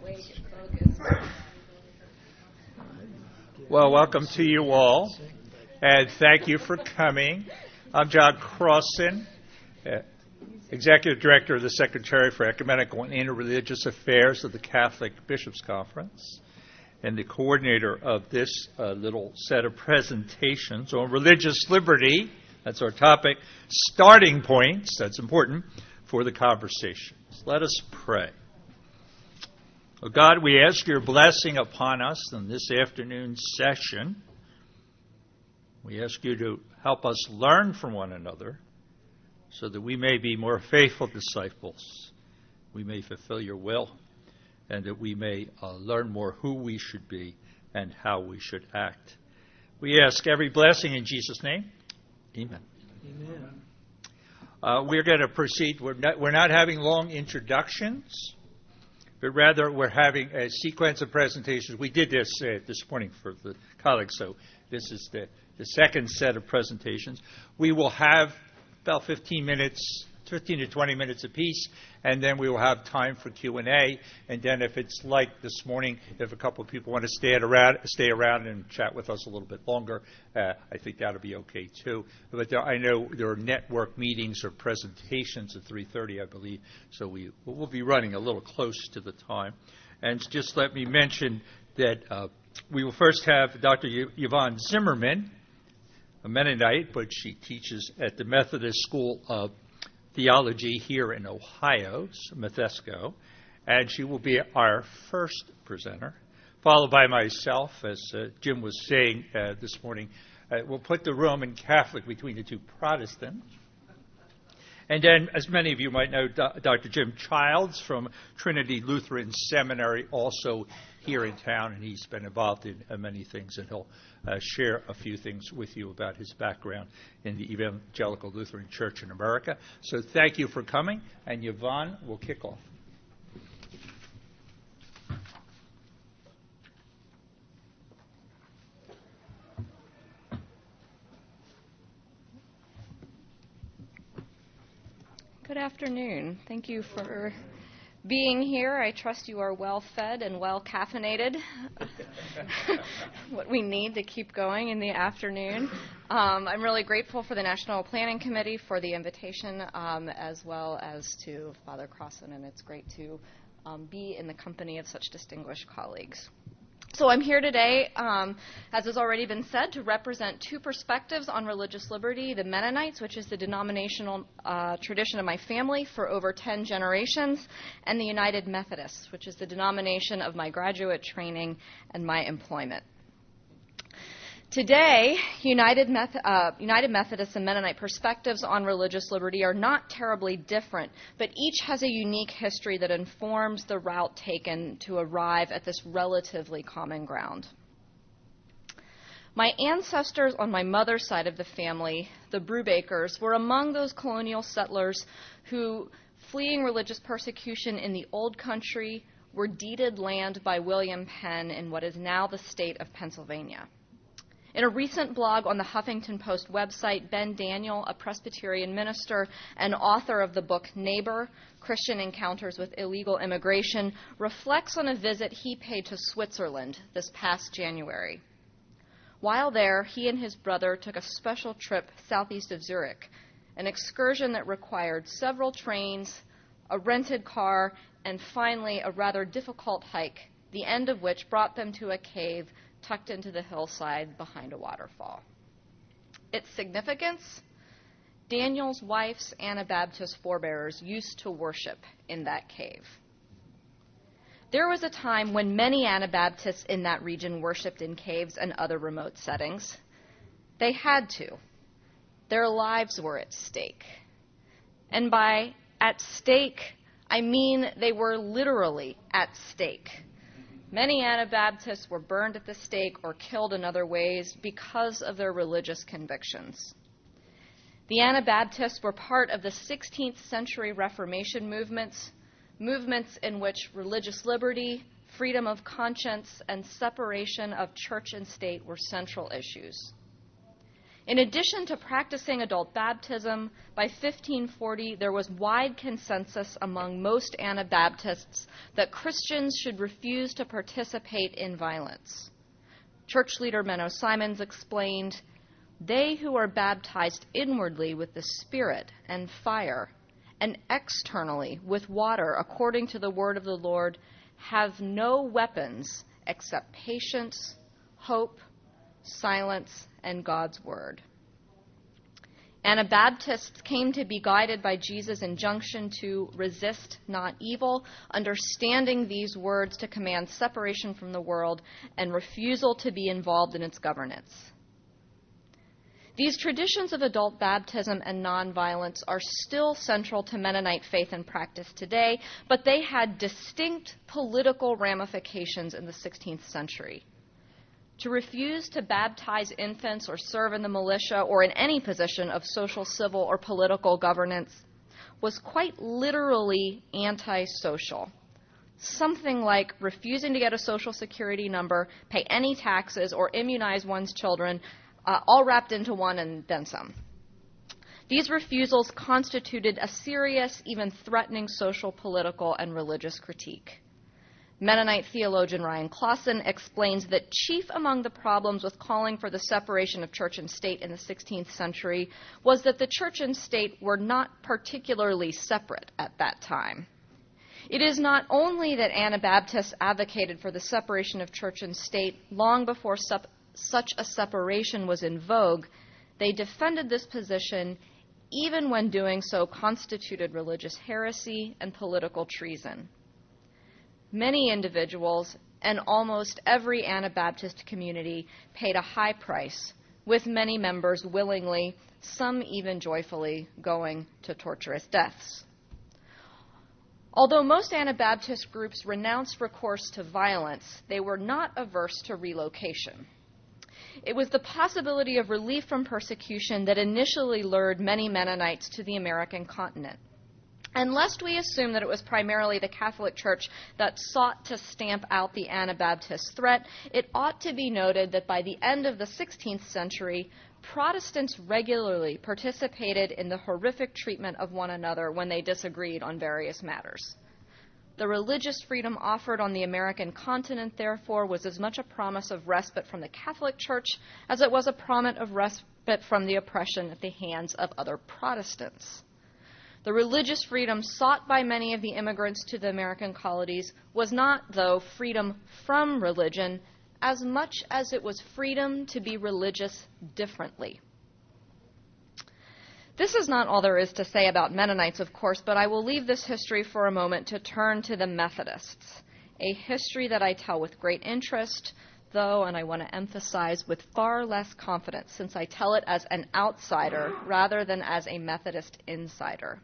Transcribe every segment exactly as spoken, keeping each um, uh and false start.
Well, welcome to you all, and thank you for coming. I'm John Crossan, uh, Executive Director of the Secretary for Ecumenical and Interreligious Affairs of the Catholic Bishops' Conference, and the coordinator of this uh, little set of presentations on religious liberty. That's our topic. Starting points, that's important, for the conversations. Let us pray. Oh God, we ask your blessing upon us in this afternoon's session. We ask you to help us learn from one another so that we may be more faithful disciples, we may fulfill your will, and that we may uh, learn more who we should be and how we should act. We ask every blessing in Jesus' name. Amen. Amen. Uh, we're going to proceed. We're not, we're not having long introductions, but rather we're having a sequence of presentations. We did this uh, this morning for the colleagues, so this is the, the second set of presentations. We will have about fifteen minutes, fifteen to twenty minutes apiece, and then we will have time for Q and A. And then if it's like this morning, if a couple of people want to stay around, stay around and chat with us a little bit longer, uh, I think that'll be okay too. But there, I know there are network meetings or presentations at three thirty, I believe, so we we'll be running a little close to the time. And just let me mention that uh, we will first have Doctor Y- Yvonne Zimmerman, a Mennonite, but she teaches at the Methodist School of Theology here in Ohio, Methesco, and she will be our first presenter, followed by myself, as uh, Jim was saying uh, this morning. Uh, we'll put the Roman Catholic between the two Protestants. And then, as many of you might know, Do- Doctor Jim Childs from Trinity Lutheran Seminary, also here in town, and he's been involved in uh, many things, and he'll uh, share a few things with you about his background in the Evangelical Lutheran Church in America. So thank you for coming, and Yvonne will kick off. Good afternoon. Thank you for being here. I trust you are well fed and well caffeinated, what we need to keep going in the afternoon. Um, I'm really grateful for the National Planning Committee for the invitation, um, as well as to Father Crossan, and it's great to um, be in the company of such distinguished colleagues. So I'm here today, um, as has already been said, to represent two perspectives on religious liberty: the Mennonites, which is the denominational uh, tradition of my family for over ten generations, and the United Methodists, which is the denomination of my graduate training and my employment. Today, United, Meth- uh, United Methodist and Mennonite perspectives on religious liberty are not terribly different, but each has a unique history that informs the route taken to arrive at this relatively common ground. My ancestors on my mother's side of the family, the Brubakers, were among those colonial settlers who, fleeing religious persecution in the Old Country, were deeded land by William Penn in what is now the state of Pennsylvania. In a recent blog on the Huffington Post website, Ben Daniel, a Presbyterian minister and author of the book Neighbor, Christian Encounters with Illegal Immigration, reflects on a visit he paid to Switzerland this past January. While there, he and his brother took a special trip southeast of Zurich, an excursion that required several trains, a rented car, and finally a rather difficult hike, the end of which brought them to a cave tucked into the hillside behind a waterfall. Its significance? Daniel's wife's Anabaptist forebears used to worship in that cave. There was a time when many Anabaptists in that region worshipped in caves and other remote settings. They had to. Their lives were at stake. And by at stake, I mean they were literally at stake. Many Anabaptists were burned at the stake or killed in other ways because of their religious convictions. The Anabaptists were part of the sixteenth century Reformation movements, movements in which religious liberty, freedom of conscience, and separation of church and state were central issues. In addition to practicing adult baptism, by fifteen forty there was wide consensus among most Anabaptists that Christians should refuse to participate in violence. Church leader Menno Simons explained, "They who are baptized inwardly with the Spirit and fire, and externally with water according to the word of the Lord, have no weapons except patience, hope, silence, and God's word." Anabaptists came to be guided by Jesus' injunction to resist not evil, understanding these words to command separation from the world and refusal to be involved in its governance. These traditions of adult baptism and nonviolence are still central to Mennonite faith and practice today, but they had distinct political ramifications in the sixteenth century. To refuse to baptize infants or serve in the militia or in any position of social, civil, or political governance was quite literally antisocial. Something like refusing to get a Social Security number, pay any taxes, or immunize one's children, uh, all wrapped into one and then some. These refusals constituted a serious, even threatening social, political, and religious critique. Mennonite theologian Ryan Clausen explains that chief among the problems with calling for the separation of church and state in the sixteenth century was that the church and state were not particularly separate at that time. It is not only that Anabaptists advocated for the separation of church and state long before sup- such a separation was in vogue, they defended this position even when doing so constituted religious heresy and political treason. Many individuals and almost every Anabaptist community paid a high price, with many members willingly, some even joyfully, going to torturous deaths. Although most Anabaptist groups renounced recourse to violence, they were not averse to relocation. It was the possibility of relief from persecution that initially lured many Mennonites to the American continent. And lest we assume that it was primarily the Catholic Church that sought to stamp out the Anabaptist threat, it ought to be noted that by the end of the sixteenth century, Protestants regularly participated in the horrific treatment of one another when they disagreed on various matters. The religious freedom offered on the American continent, therefore, was as much a promise of respite from the Catholic Church as it was a promise of respite from the oppression at the hands of other Protestants. The religious freedom sought by many of the immigrants to the American colonies was not, though, freedom from religion, as much as it was freedom to be religious differently. This is not all there is to say about Mennonites, of course, but I will leave this history for a moment to turn to the Methodists, a history that I tell with great interest, though, and I want to emphasize, with far less confidence, since I tell it as an outsider rather than as a Methodist insider.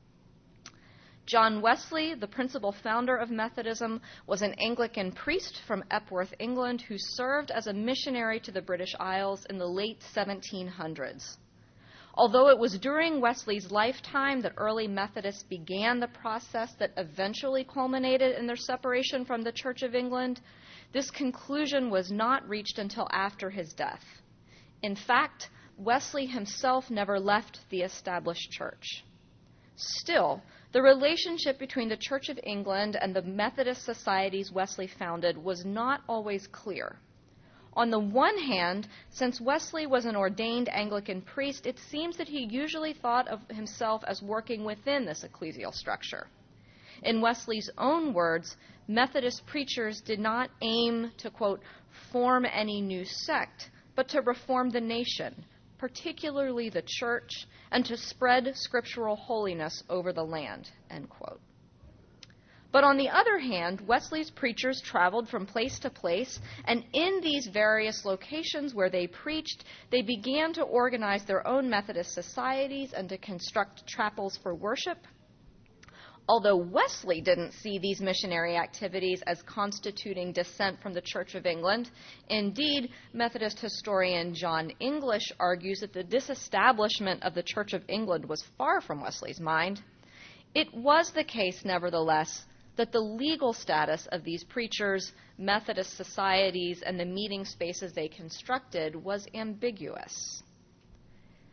John Wesley, the principal founder of Methodism, was an Anglican priest from Epworth, England, who served as a missionary to the British Isles in the late seventeen hundreds. Although it was during Wesley's lifetime that early Methodists began the process that eventually culminated in their separation from the Church of England, this conclusion was not reached until after his death. In fact, Wesley himself never left the established church. Still, the relationship between the Church of England and the Methodist societies Wesley founded was not always clear. On the one hand, since Wesley was an ordained Anglican priest, it seems that he usually thought of himself as working within this ecclesial structure. In Wesley's own words, Methodist preachers did not aim to, quote, form any new sect, but to reform the nation, particularly the church, and to spread scriptural holiness over the land, end quote. But on the other hand, Wesley's preachers traveled from place to place, and in these various locations where they preached, they began to organize their own Methodist societies and to construct chapels for worship. Although Wesley didn't see these missionary activities as constituting dissent from the Church of England, indeed, Methodist historian John English argues that the disestablishment of the Church of England was far from Wesley's mind. It was the case, nevertheless, that the legal status of these preachers, Methodist societies, and the meeting spaces they constructed was ambiguous.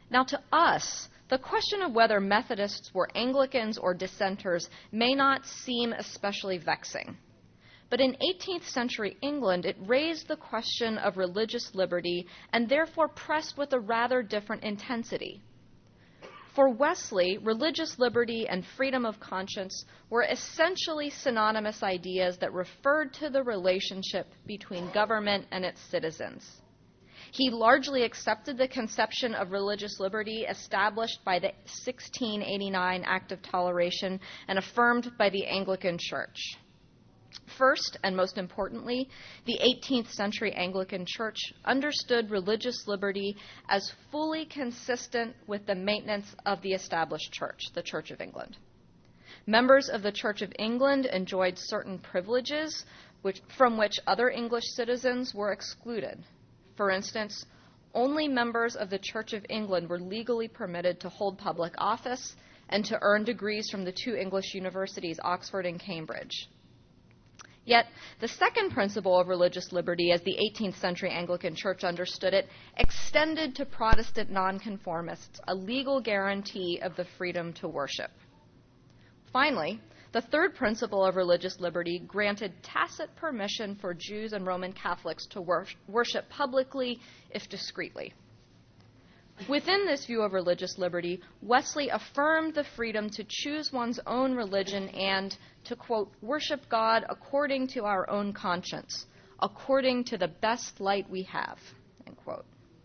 Now, to us, the question of whether Methodists were Anglicans or dissenters may not seem especially vexing. But in eighteenth century England, it raised the question of religious liberty and therefore pressed with a rather different intensity. For Wesley, religious liberty and freedom of conscience were essentially synonymous ideas that referred to the relationship between government and its citizens. He largely accepted the conception of religious liberty established by the sixteen eighty-nine Act of Toleration and affirmed by the Anglican Church. First, and most importantly, the eighteenth century Anglican Church understood religious liberty as fully consistent with the maintenance of the established church, the Church of England. Members of the Church of England enjoyed certain privileges which, from which other English citizens were excluded. For instance, only members of the Church of England were legally permitted to hold public office and to earn degrees from the two English universities, Oxford and Cambridge. Yet, the second principle of religious liberty, as the eighteenth century Anglican Church understood it, extended to Protestant nonconformists a legal guarantee of the freedom to worship. Finally, the third principle of religious liberty granted tacit permission for Jews and Roman Catholics to wor- worship publicly, if discreetly. Within this view of religious liberty, Wesley affirmed the freedom to choose one's own religion and to, quote, worship God according to our own conscience, according to the best light we have, end quote.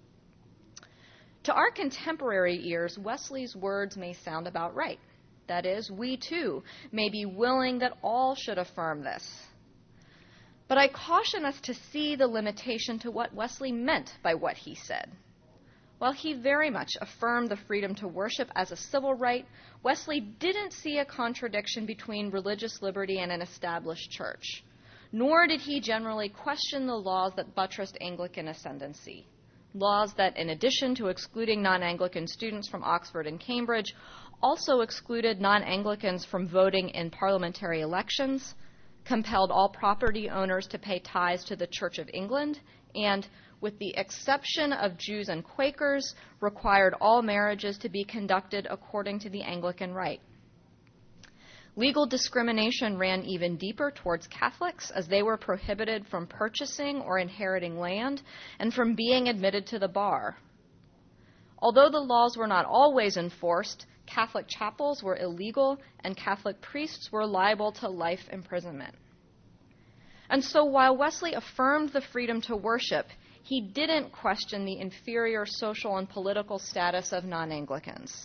To our contemporary ears, Wesley's words may sound about right. That is, we too may be willing that all should affirm this. But I caution us to see the limitation to what Wesley meant by what he said. While he very much affirmed the freedom to worship as a civil right, Wesley didn't see a contradiction between religious liberty and an established church, nor did he generally question the laws that buttressed Anglican ascendancy, laws that, in addition to excluding non-Anglican students from Oxford and Cambridge, also excluded non-Anglicans from voting in parliamentary elections, compelled all property owners to pay tithes to the Church of England, and, with the exception of Jews and Quakers, required all marriages to be conducted according to the Anglican rite. Legal discrimination ran even deeper towards Catholics, as they were prohibited from purchasing or inheriting land and from being admitted to the bar. Although the laws were not always enforced, Catholic chapels were illegal and Catholic priests were liable to life imprisonment. And so while Wesley affirmed the freedom to worship, he didn't question the inferior social and political status of non-Anglicans.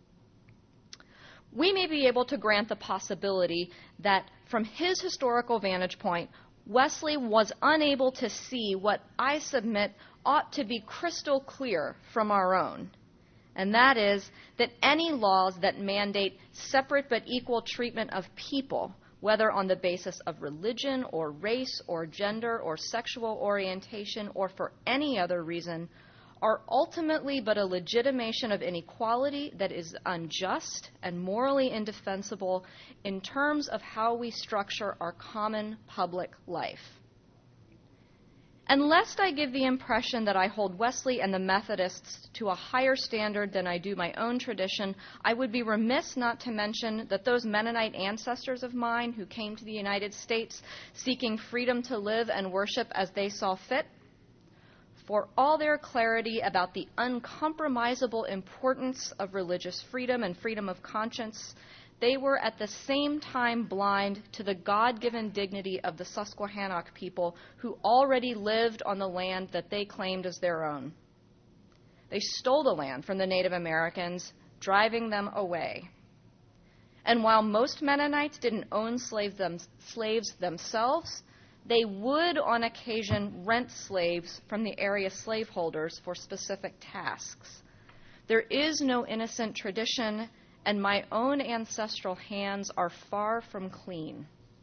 We may be able to grant the possibility that, from his historical vantage point, Wesley was unable to see what I submit ought to be crystal clear from our own, and that is that any laws that mandate separate but equal treatment of people, whether on the basis of religion or race or gender or sexual orientation or for any other reason, are ultimately but a legitimation of inequality that is unjust and morally indefensible in terms of how we structure our common public life. And lest I give the impression that I hold Wesley and the Methodists to a higher standard than I do my own tradition, I would be remiss not to mention that those Mennonite ancestors of mine who came to the United States seeking freedom to live and worship as they saw fit, for all their clarity about the uncompromisable importance of religious freedom and freedom of conscience, they were at the same time blind to the God-given dignity of the Susquehannock people who already lived on the land that they claimed as their own. They stole the land from the Native Americans, driving them away. And while most Mennonites didn't own slave them, slaves themselves, they would on occasion rent slaves from the area slaveholders for specific tasks. There is no innocent tradition, and my own ancestral hands are far from clean.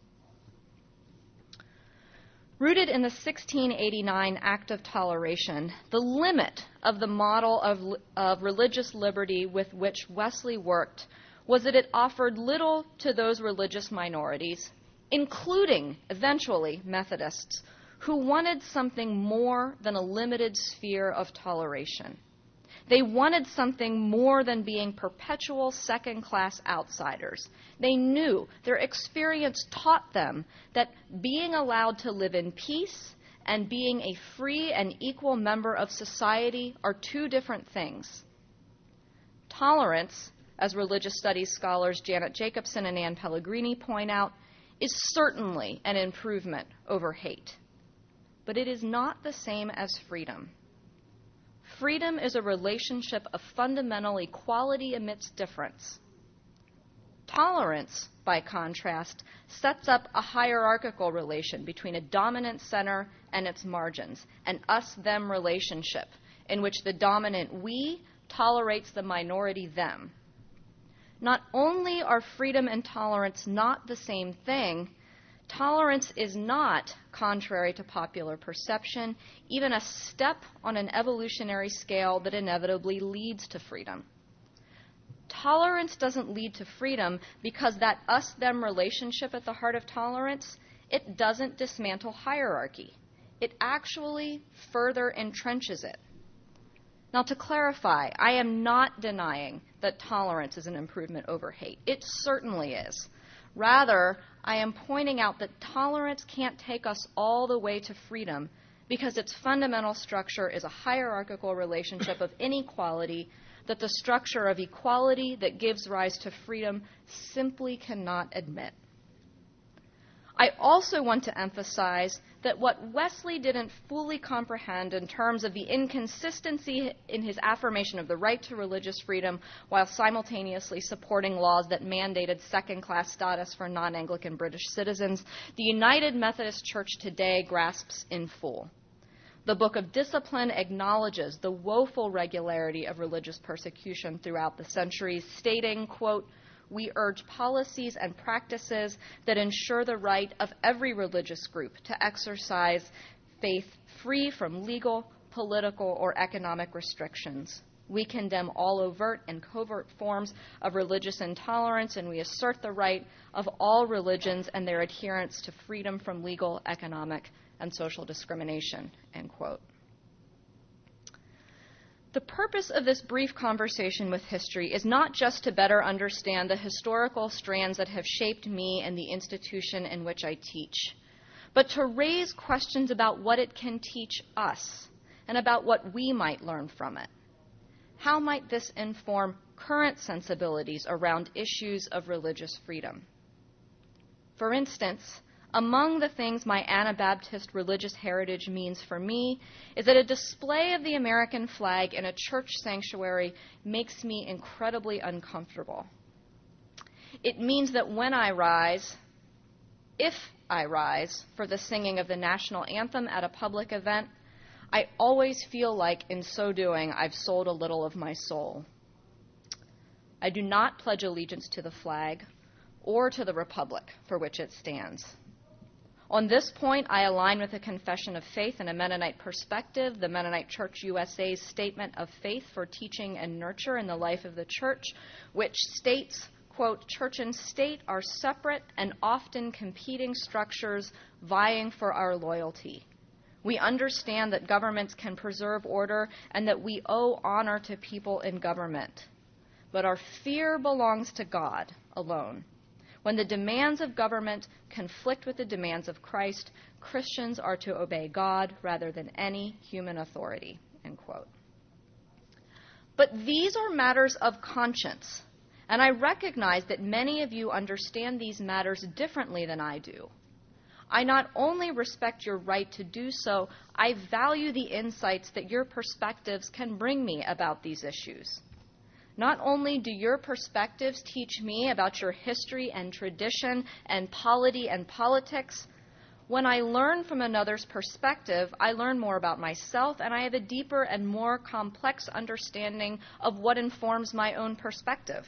Rooted in the sixteen eighty-nine Act of Toleration, the limit of the model of, of religious liberty with which Wesley worked was that it offered little to those religious minorities, including, eventually, Methodists, who wanted something more than a limited sphere of toleration. They wanted something more than being perpetual second-class outsiders. They knew, their experience taught them, that being allowed to live in peace and being a free and equal member of society are two different things. Tolerance, as religious studies scholars Janet Jacobson and Ann Pellegrini point out, is certainly an improvement over hate. But it is not the same as freedom. Freedom is a relationship of fundamental equality amidst difference. Tolerance, by contrast, sets up a hierarchical relation between a dominant center and its margins, an us-them relationship in which the dominant we tolerates the minority them. Not only are freedom and tolerance not the same thing, tolerance is not, contrary to popular perception, even a step on an evolutionary scale that inevitably leads to freedom. Tolerance doesn't lead to freedom because that us-them relationship at the heart of tolerance, it doesn't dismantle hierarchy. It actually further entrenches it. Now, to clarify, I am not denying that tolerance is an improvement over hate. It certainly is. Rather, I am pointing out that tolerance can't take us all the way to freedom because its fundamental structure is a hierarchical relationship of inequality that the structure of equality that gives rise to freedom simply cannot admit. I also want to emphasize that what Wesley didn't fully comprehend in terms of the inconsistency in his affirmation of the right to religious freedom while simultaneously supporting laws that mandated second-class status for non-Anglican British citizens, the United Methodist Church today grasps in full. The Book of Discipline acknowledges the woeful regularity of religious persecution throughout the centuries, stating, quote, "We urge policies and practices that ensure the right of every religious group to exercise faith free from legal, political, or economic restrictions. We condemn all overt and covert forms of religious intolerance, and we assert the right of all religions and their adherents to freedom from legal, economic, and social discrimination," end quote. The purpose of this brief conversation with history is not just to better understand the historical strands that have shaped me and the institution in which I teach, but to raise questions about what it can teach us and about what we might learn from it. How might this inform current sensibilities around issues of religious freedom? For instance, among the things my Anabaptist religious heritage means for me is that a display of the American flag in a church sanctuary makes me incredibly uncomfortable. It means that when I rise, if I rise for the singing of the national anthem at a public event, I always feel like in so doing I've sold a little of my soul. I do not pledge allegiance to the flag or to the republic for which it stands. On this point, I align with the Confession of Faith and a Mennonite perspective, the Mennonite Church U S A's Statement of Faith for Teaching and Nurture in the Life of the Church, which states, quote, "Church and state are separate and often competing structures vying for our loyalty. We understand that governments can preserve order and that we owe honor to people in government. But our fear belongs to God alone. When the demands of government conflict with the demands of Christ, Christians are to obey God rather than any human authority," end quote. But these are matters of conscience, and I recognize that many of you understand these matters differently than I do. I not only respect your right to do so, I value the insights that your perspectives can bring me about these issues. Not only do your perspectives teach me about your history and tradition and polity and politics, when I learn from another's perspective, I learn more about myself, and I have a deeper and more complex understanding of what informs my own perspective.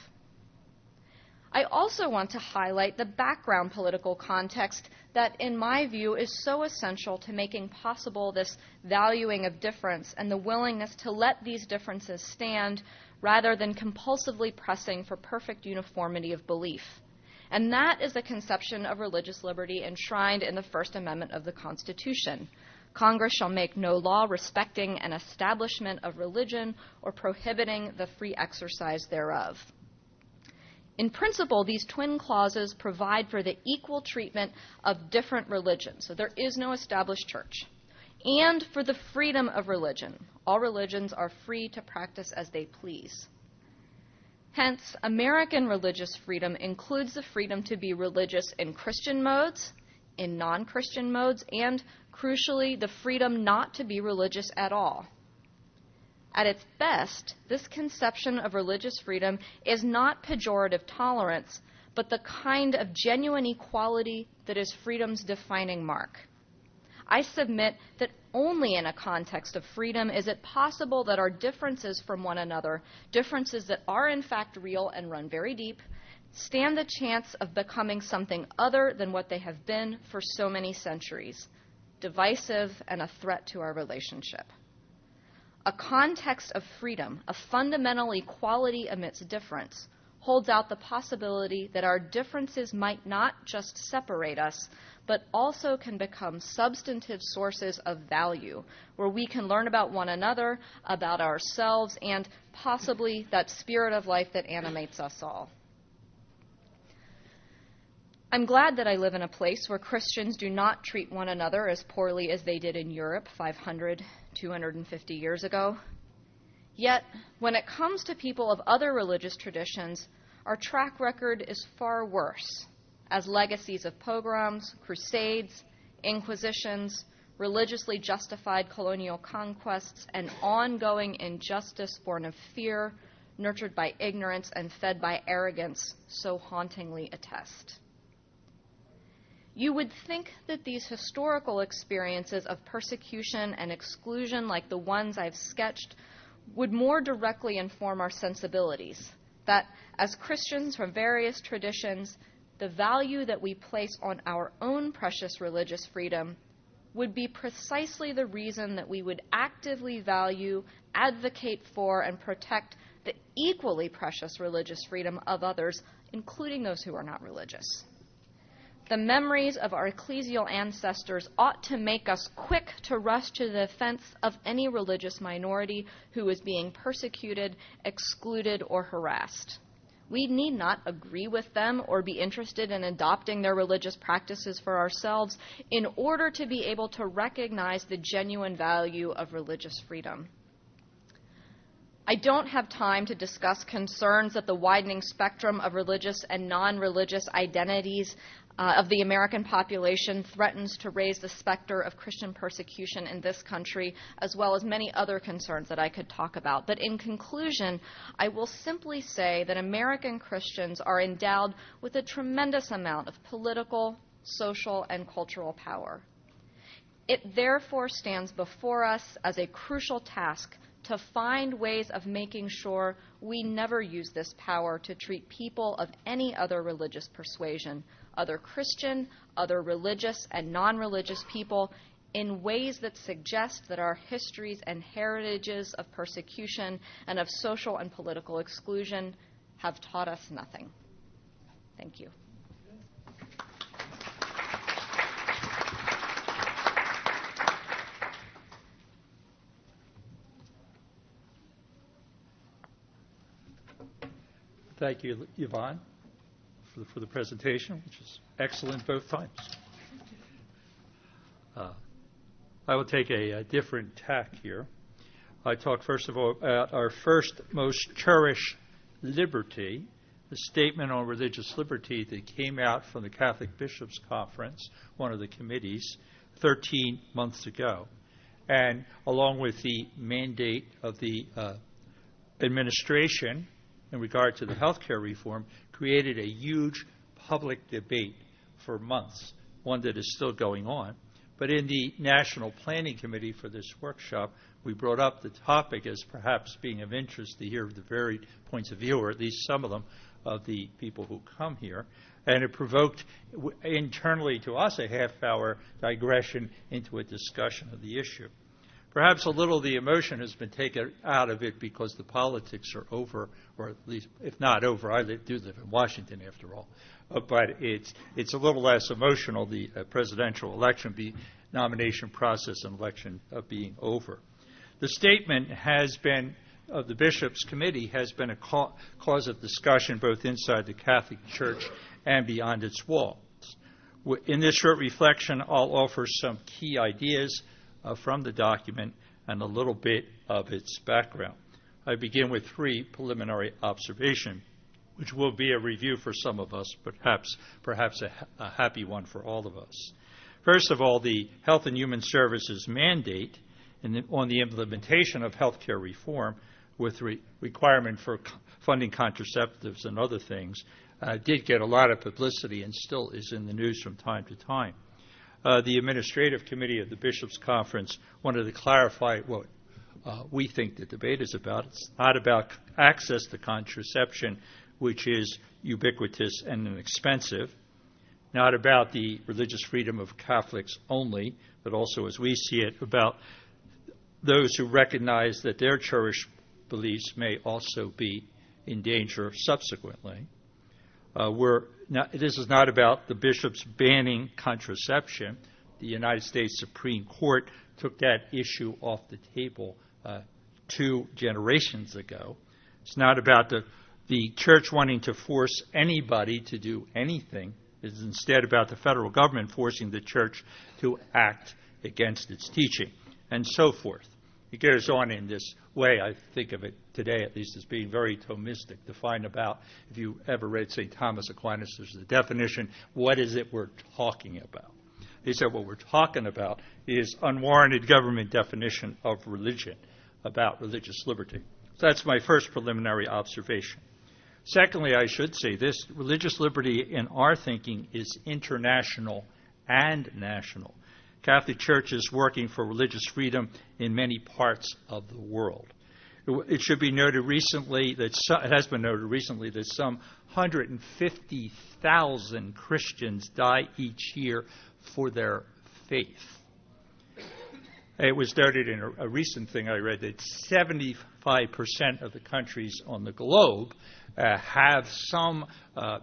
I also want to highlight the background political context that, in my view, is so essential to making possible this valuing of difference and the willingness to let these differences stand rather than compulsively pressing for perfect uniformity of belief. And that is the conception of religious liberty enshrined in the First Amendment of the Constitution. Congress shall make no law respecting an establishment of religion or prohibiting the free exercise thereof. In principle, these twin clauses provide for the equal treatment of different religions. So there is no established church. And for the freedom of religion. All religions are free to practice as they please. Hence, American religious freedom includes the freedom to be religious in Christian modes, in non-Christian modes, and, crucially, the freedom not to be religious at all. At its best, this conception of religious freedom is not pejorative tolerance, but the kind of genuine equality that is freedom's defining mark. I submit that only in a context of freedom is it possible that our differences from one another, differences that are in fact real and run very deep, stand the chance of becoming something other than what they have been for so many centuries, divisive and a threat to our relationship. A context of freedom, a fundamental equality amidst difference, holds out the possibility that our differences might not just separate us, but also can become substantive sources of value, where we can learn about one another, about ourselves, and possibly that spirit of life that animates us all. I'm glad that I live in a place where Christians do not treat one another as poorly as they did in Europe five hundred, two hundred fifty years ago. Yet, when it comes to people of other religious traditions, our track record is far worse, as legacies of pogroms, crusades, inquisitions, religiously justified colonial conquests, and ongoing injustice born of fear, nurtured by ignorance and fed by arrogance, so hauntingly attest. You would think that these historical experiences of persecution and exclusion like the ones I've sketched would more directly inform our sensibilities, that as Christians from various traditions, the value that we place on our own precious religious freedom would be precisely the reason that we would actively value, advocate for, and protect the equally precious religious freedom of others, including those who are not religious. The memories of our ecclesial ancestors ought to make us quick to rush to the defense of any religious minority who is being persecuted, excluded, or harassed. We need not agree with them or be interested in adopting their religious practices for ourselves in order to be able to recognize the genuine value of religious freedom. I don't have time to discuss concerns that the widening spectrum of religious and non-religious identities uh, of the American population threatens to raise the specter of Christian persecution in this country, as well as many other concerns that I could talk about. But in conclusion, I will simply say that American Christians are endowed with a tremendous amount of political, social, and cultural power. It therefore stands before us as a crucial task to find ways of making sure we never use this power to treat people of any other religious persuasion, other Christian, other religious, and non-religious people, in ways that suggest that our histories and heritages of persecution and of social and political exclusion have taught us nothing. Thank you. Thank you, Yvonne, for the, for the presentation, which is excellent both times. Uh, I will take a, a different tack here. I talk, first of all, about our first most cherished liberty, the Statement on Religious Liberty that came out from the Catholic Bishops' Conference, one of the committees, thirteen months ago. And along with the mandate of the uh, administration in regard to the health care reform, created a huge public debate for months, one that is still going on. But in the National Planning Committee for this workshop, we brought up the topic as perhaps being of interest to hear the varied points of view, or at least some of them, of the people who come here. And it provoked internally to us a half-hour digression into a discussion of the issue. Perhaps a little of the emotion has been taken out of it because the politics are over, or at least, if not over, I live, do live in Washington after all. Uh, but it's it's a little less emotional, the uh, presidential election, be, nomination process and election uh, being over. The statement has been, of the Bishops' Committee, has been a ca- cause of discussion both inside the Catholic Church and beyond its walls. In this short reflection, I'll offer some key ideas uh, from the document and a little bit of its background. I begin with three preliminary observations, which will be a review for some of us, but perhaps, perhaps a, a happy one for all of us. First of all, the Health and Human Services mandate in the, on the implementation of healthcare reform with re- requirement for co- funding contraceptives and other things Uh, did get a lot of publicity and still is in the news from time to time. Uh, the Administrative Committee of the Bishops' Conference wanted to clarify what uh, we think the debate is about. It's not about access to contraception, which is ubiquitous and inexpensive, not about the religious freedom of Catholics only, but also, as we see it, about those who recognize that their cherished beliefs may also be in danger subsequently. Uh, we're not, this is not about the bishops banning contraception. The United States Supreme Court took that issue off the table uh, two generations ago. It's not about the, the church wanting to force anybody to do anything. It's instead about the federal government forcing the church to act against its teaching, and so forth. It goes on in this way. I think of it today, at least, as being very Thomistic, to find about, if you ever read Saint Thomas Aquinas, there's the definition, what is it we're talking about? He said what we're talking about is unwarranted government definition of religion, about religious liberty. So that's my first preliminary observation. Secondly, I should say this, religious liberty in our thinking is international and national. Catholic Church is working for religious freedom in many parts of the world. It should be noted recently that some, it has been noted recently that some one hundred fifty thousand Christians die each year for their faith. It was noted in a, a recent thing I read that seventy-five percent of the countries on the globe uh, have some uh,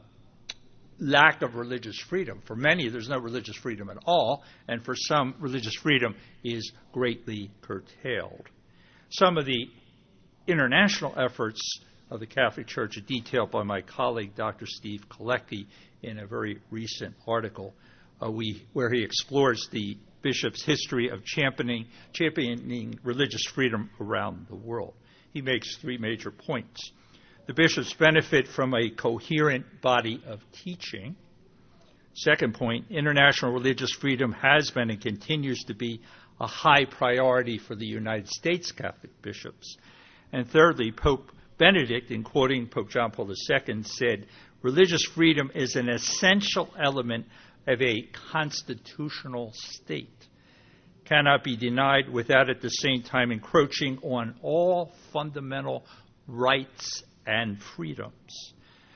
lack of religious freedom. For many, there's no religious freedom at all, and for some, religious freedom is greatly curtailed. Some of the international efforts of the Catholic Church are detailed by my colleague, Doctor Steve Kolecki, in a very recent article uh, we, where he explores the bishop's history of championing, championing religious freedom around the world. He makes three major points. The bishops benefit from a coherent body of teaching. Second point, international religious freedom has been and continues to be a high priority for the United States Catholic bishops. And thirdly, Pope Benedict, in quoting Pope John Paul the Second, said, religious freedom is an essential element of a constitutional state, cannot be denied without at the same time encroaching on all fundamental rights and freedoms,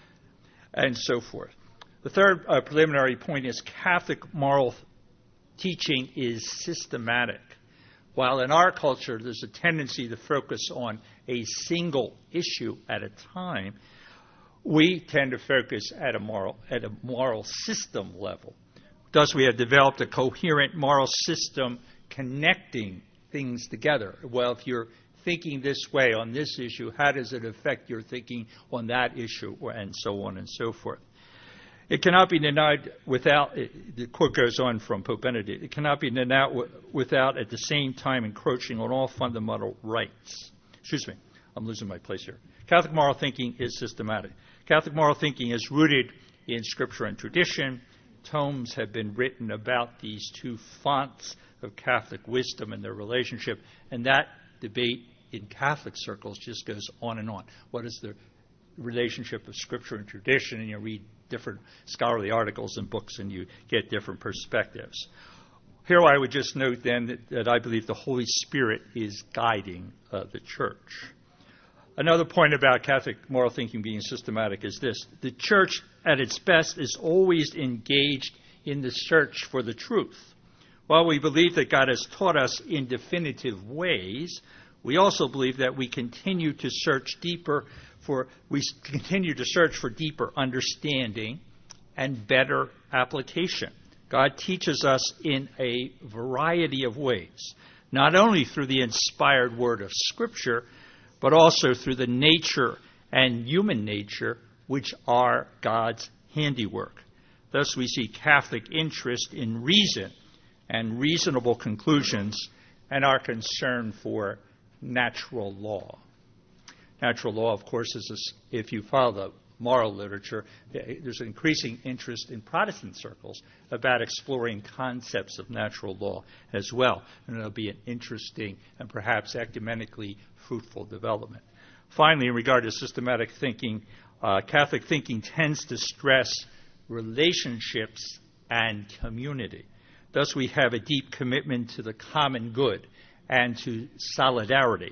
and so forth. The third uh, preliminary point is Catholic moral teaching is systematic. While in our culture there's a tendency to focus on a single issue at a time, we tend to focus at a moral at a moral system level. Thus, we have developed a coherent moral system connecting things together. Well, if you're thinking this way on this issue, how does it affect your thinking on that issue, and so on and so forth? It cannot be denied without, the quote goes on from Pope Benedict, it cannot be denied without at the same time encroaching on all fundamental rights. Excuse me, I'm losing my place here. Catholic moral thinking is systematic. Catholic moral thinking is rooted in Scripture and tradition. Tomes have been written about these two fonts of Catholic wisdom and their relationship, and that debate in Catholic circles just goes on and on. What is the relationship of Scripture and tradition? And you read different scholarly articles and books, and you get different perspectives. Here I would just note then that, that I believe the Holy Spirit is guiding uh, the Church. Another point about Catholic moral thinking being systematic is this. The Church, at its best, is always engaged in the search for the truth. While we believe that God has taught us in definitive ways, we also believe that we continue to search deeper for we continue to search for deeper understanding and better application. God teaches us in a variety of ways, not only through the inspired word of Scripture, but also through the nature and human nature, which are God's handiwork. Thus, we see Catholic interest in reason and reasonable conclusions and our concern for natural law. Natural law, of course, is a, if you follow the moral literature, there's an increasing interest in Protestant circles about exploring concepts of natural law as well. And it'll be an interesting and perhaps ecumenically fruitful development. Finally, in regard to systematic thinking, uh, Catholic thinking tends to stress relationships and community. Thus, we have a deep commitment to the common good and to solidarity.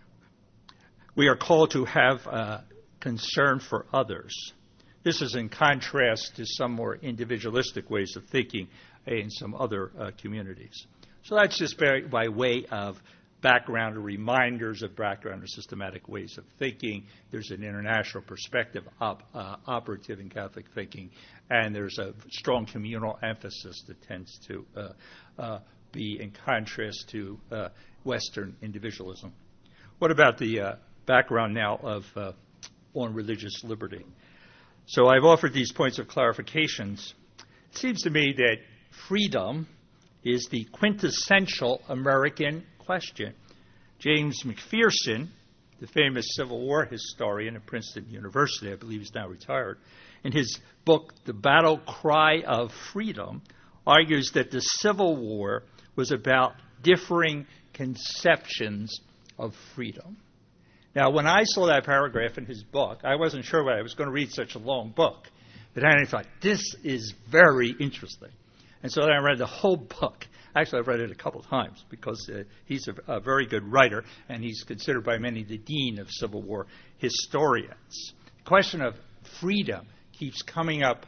We are called to have uh, concern for others. This is in contrast to some more individualistic ways of thinking in some other uh, communities. So that's just by, by way of background or reminders of background or systematic ways of thinking. There's an international perspective op, uh, operative in Catholic thinking, and there's a strong communal emphasis that tends to uh, uh, be in contrast to uh, Western individualism. What about the uh, background now of uh, on religious liberty? So I've offered these points of clarifications. It seems to me that freedom is the quintessential American question. James McPherson, the famous Civil War historian at Princeton University, I believe he's now retired, in his book, The Battle Cry of Freedom, argues that the Civil War was about differing conceptions of freedom. Now, when I saw that paragraph in his book, I wasn't sure whether I was going to read such a long book. But then I thought, this is very interesting. And so then I read the whole book. Actually, I've read it a couple of times because uh, he's a, a very good writer, and he's considered by many the dean of Civil War historians. The question of freedom keeps coming up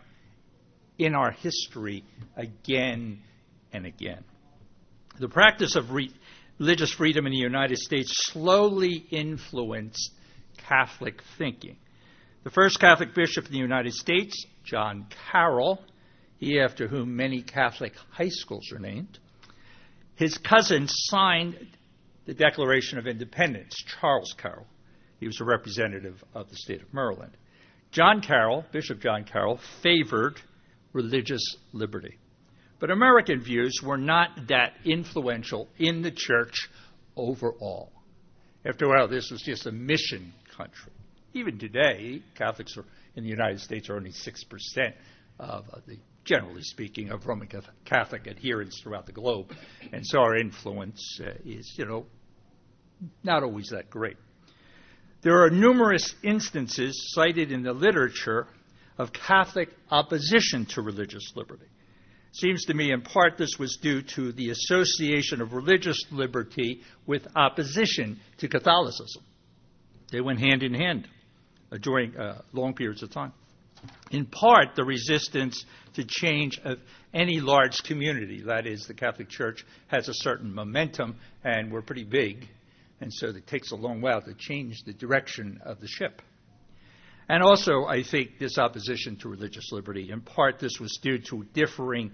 in our history again and again. The practice of re- religious freedom in the United States slowly influenced Catholic thinking. The first Catholic bishop in the United States, John Carroll, he after whom many Catholic high schools are named, his cousin signed the Declaration of Independence, Charles Carroll. He was a representative of the state of Maryland. John Carroll, Bishop John Carroll, favored religious liberty. But American views were not that influential in the church overall. After all, this was just a mission country. Even today, Catholics are, in the United States are only six percent of uh, the, generally speaking, of Roman Catholic adherents throughout the globe. And so our influence uh, is, you know, not always that great. There are numerous instances cited in the literature of Catholic opposition to religious liberty. Seems to me, in part, this was due to the association of religious liberty with opposition to Catholicism. They went hand in hand uh, during uh, long periods of time. In part, the resistance to change of any large community, that is, the Catholic Church has a certain momentum, and we're pretty big, and so it takes a long while to change the direction of the ship. And also, I think this opposition to religious liberty, in part, this was due to differing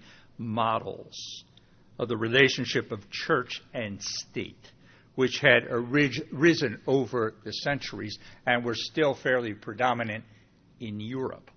models of the relationship of church and state, which had orig- risen over the centuries and were still fairly predominant in Europe,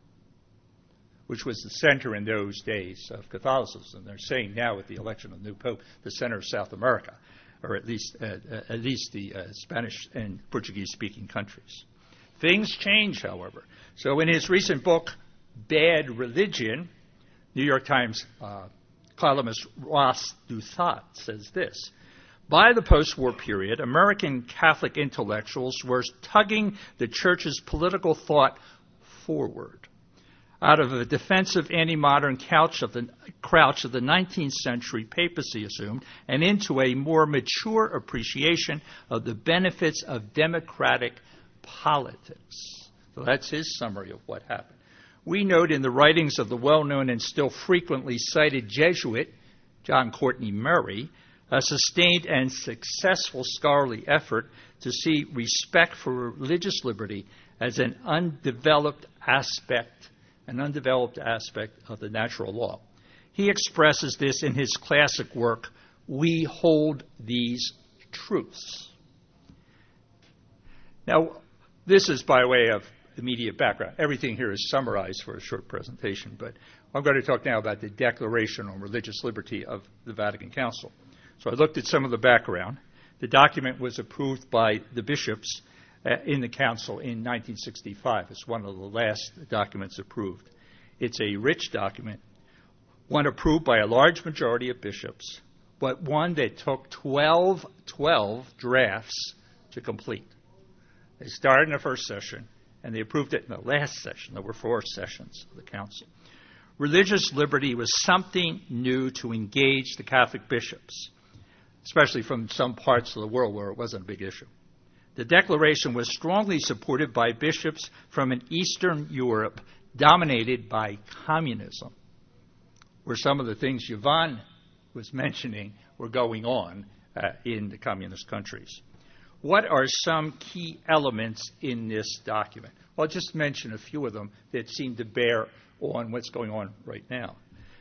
which was the center in those days of Catholicism. They're saying now with the election of the new pope, the center of South America, or at least uh, at least the uh, Spanish and Portuguese-speaking countries. Things change, however. So in his recent book, Bad Religion, New York Times uh, columnist Ross Douthat says this: by the post-war period, American Catholic intellectuals were tugging the church's political thought forward out of a defensive anti-modern couch of the, crouch of the nineteenth century papacy assumed, and into a more mature appreciation of the benefits of democratic politics. So that's his summary of what happened. We note in the writings of the well-known and still frequently cited Jesuit John Courtney Murray, a sustained and successful scholarly effort to see respect for religious liberty as an undeveloped aspect, an undeveloped aspect of the natural law. He expresses this in his classic work, We Hold These Truths. Now, this is by way of immediate background. Everything here is summarized for a short presentation, but I'm going to talk now about the Declaration on Religious Liberty of the Vatican Council. So I looked at some of the background. The document was approved by the bishops uh, in the council in nineteen sixty-five. It's one of the last documents approved. It's a rich document, one approved by a large majority of bishops, but one that took twelve, twelve drafts to complete. They started in the first session, and they approved it in the last session. There were four sessions of the council. Religious liberty was something new to engage the Catholic bishops, especially from some parts of the world where it wasn't a big issue. The declaration was strongly supported by bishops from an Eastern Europe dominated by communism, where some of the things Yvonne was mentioning were going on uh, in the communist countries. What are some key elements in this document? Well, I'll just mention a few of them that seem to bear on what's going on right now.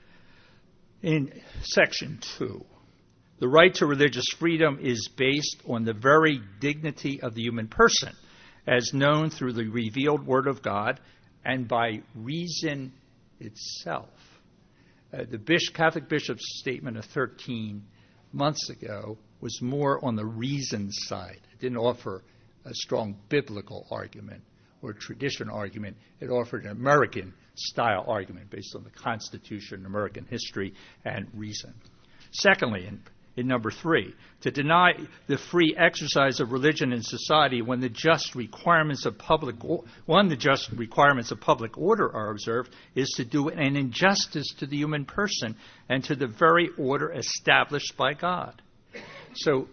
In Section two, the right to religious freedom is based on the very dignity of the human person, as known through the revealed Word of God and by reason itself. Uh, the Bishop, Catholic bishop's statement of thirteen months ago was more on the reason side. It didn't offer a strong biblical argument or tradition argument. It offered an American-style argument based on the Constitution, American history, and reason. Secondly, in, in number three, to deny the free exercise of religion in society when the just requirements of public when the just requirements of public order are observed is to do an injustice to the human person and to the very order established by God. So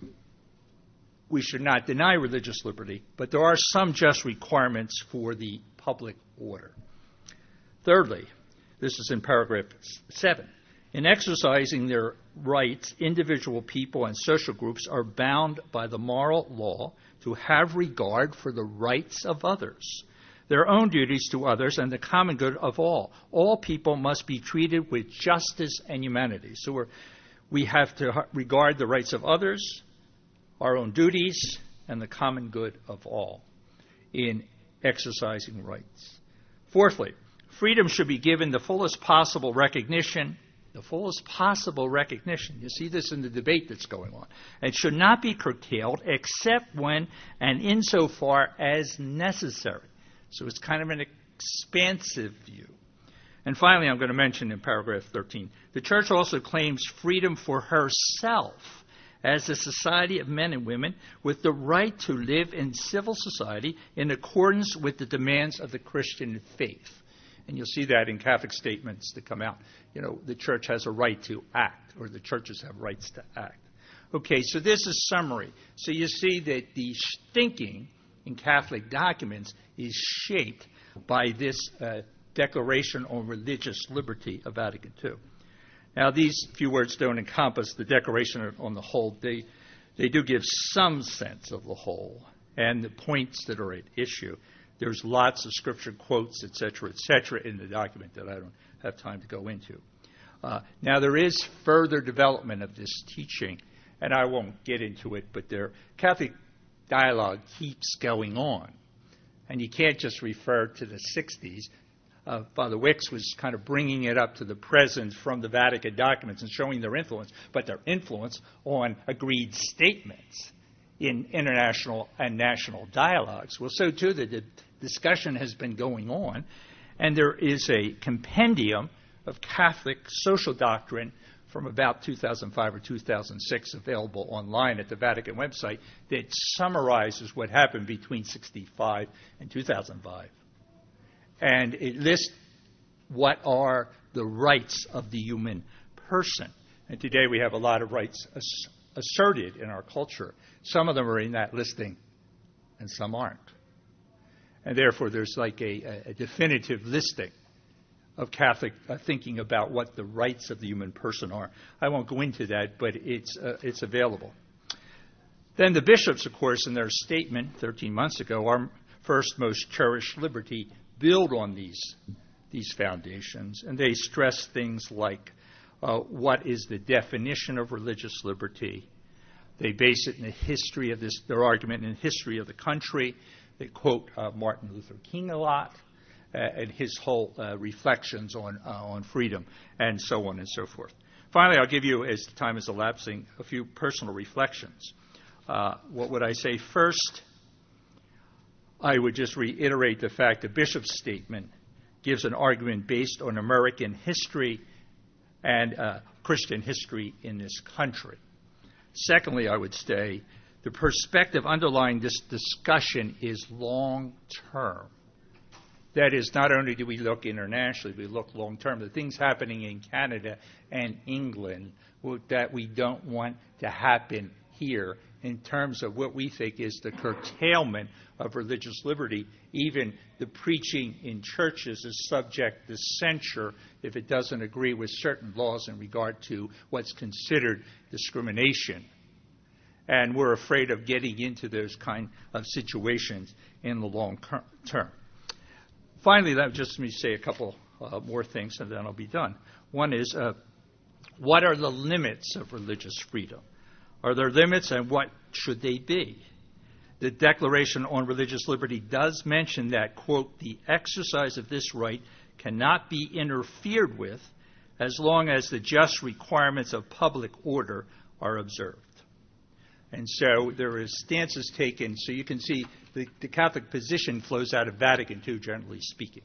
we should not deny religious liberty, but there are some just requirements for the public order. Thirdly, this is in paragraph seven. In exercising their rights, individual people and social groups are bound by the moral law to have regard for the rights of others, their own duties to others, and the common good of all. All people must be treated with justice and humanity. So we're, we have to regard the rights of others, our own duties, and the common good of all in exercising rights. Fourthly, freedom should be given the fullest possible recognition, the fullest possible recognition. You see this in the debate that's going on. It should not be curtailed except when and insofar as necessary. So it's kind of an expansive view. And finally, I'm going to mention in paragraph thirteen, the Church also claims freedom for herself as a society of men and women with the right to live in civil society in accordance with the demands of the Christian faith. And you'll see that in Catholic statements that come out. You know, the church has a right to act, or the churches have rights to act. Okay, so this is summary. So you see that the thinking in Catholic documents is shaped by this uh, Declaration on Religious Liberty of Vatican two. Now, these few words don't encompass the Declaration on the whole. They, they do give some sense of the whole and the points that are at issue. There's lots of scripture quotes, et cetera, et cetera, in the document that I don't have time to go into. Uh, now, there is further development of this teaching, and I won't get into it, but their Catholic dialogue keeps going on. And you can't just refer to the sixties. Uh, Father Wicks was kind of bringing it up to the present from the Vatican documents and showing their influence, but their influence on agreed statements in international and national dialogues. Well, so too, the, the discussion has been going on, and there is a compendium of Catholic social doctrine from about two thousand five or two thousand six available online at the Vatican website that summarizes what happened between sixty-five and two thousand five. And it lists what are the rights of the human person. And today we have a lot of rights ass- asserted in our culture. Some of them are in that listing, and some aren't. And therefore there's like a, a definitive listing of Catholic uh, thinking about what the rights of the human person are. I won't go into that, but it's uh, it's available. Then the bishops, of course, in their statement thirteen months ago, our first most cherished liberty, build on these these foundations, and they stress things like uh, what is the definition of religious liberty. They base it in the history of this, their argument in the history of the country. They quote uh, Martin Luther King a lot uh, and his whole uh, reflections on uh, on freedom and so on and so forth. Finally, I'll give you, as time is elapsing, a few personal reflections. Uh, what would I say? First, I would just reiterate the fact the bishop's statement gives an argument based on American history and uh, Christian history in this country. Secondly, I would say the perspective underlying this discussion is long-term. That is, not only do we look internationally, we look long-term. The things happening in Canada and England that we don't want to happen here in terms of what we think is the curtailment of religious liberty. Even the preaching in churches is subject to censure if it doesn't agree with certain laws in regard to what's considered discrimination. And we're afraid of getting into those kind of situations in the long term. Finally, let just me say a couple uh, more things, and then I'll be done. One is, uh, what are the limits of religious freedom? Are there limits, and what should they be? The Declaration on Religious Liberty does mention that, quote, the exercise of this right cannot be interfered with as long as the just requirements of public order are observed. And so there is stances taken, so you can see the, the Catholic position flows out of Vatican two, generally speaking,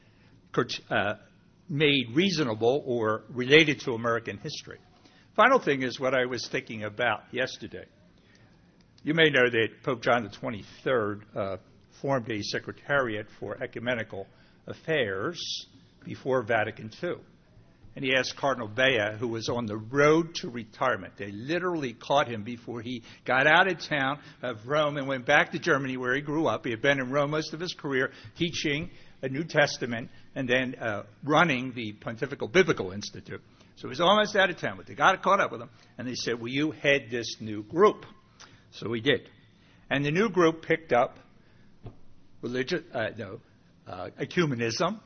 uh, made reasonable or related to American history. Final thing is what I was thinking about yesterday. You may know that Pope John the twenty-third uh, formed a Secretariat for Ecumenical Affairs before Vatican two. And he asked Cardinal Bea, who was on the road to retirement. They literally caught him before he got out of town of Rome and went back to Germany, where he grew up. He had been in Rome most of his career, teaching a New Testament and then uh, running the Pontifical Biblical Institute. So he was almost out of town, but they got caught up with him, and they said, will you head this new group? So he did. And the new group picked up religious, uh, no, uh, ecumenism,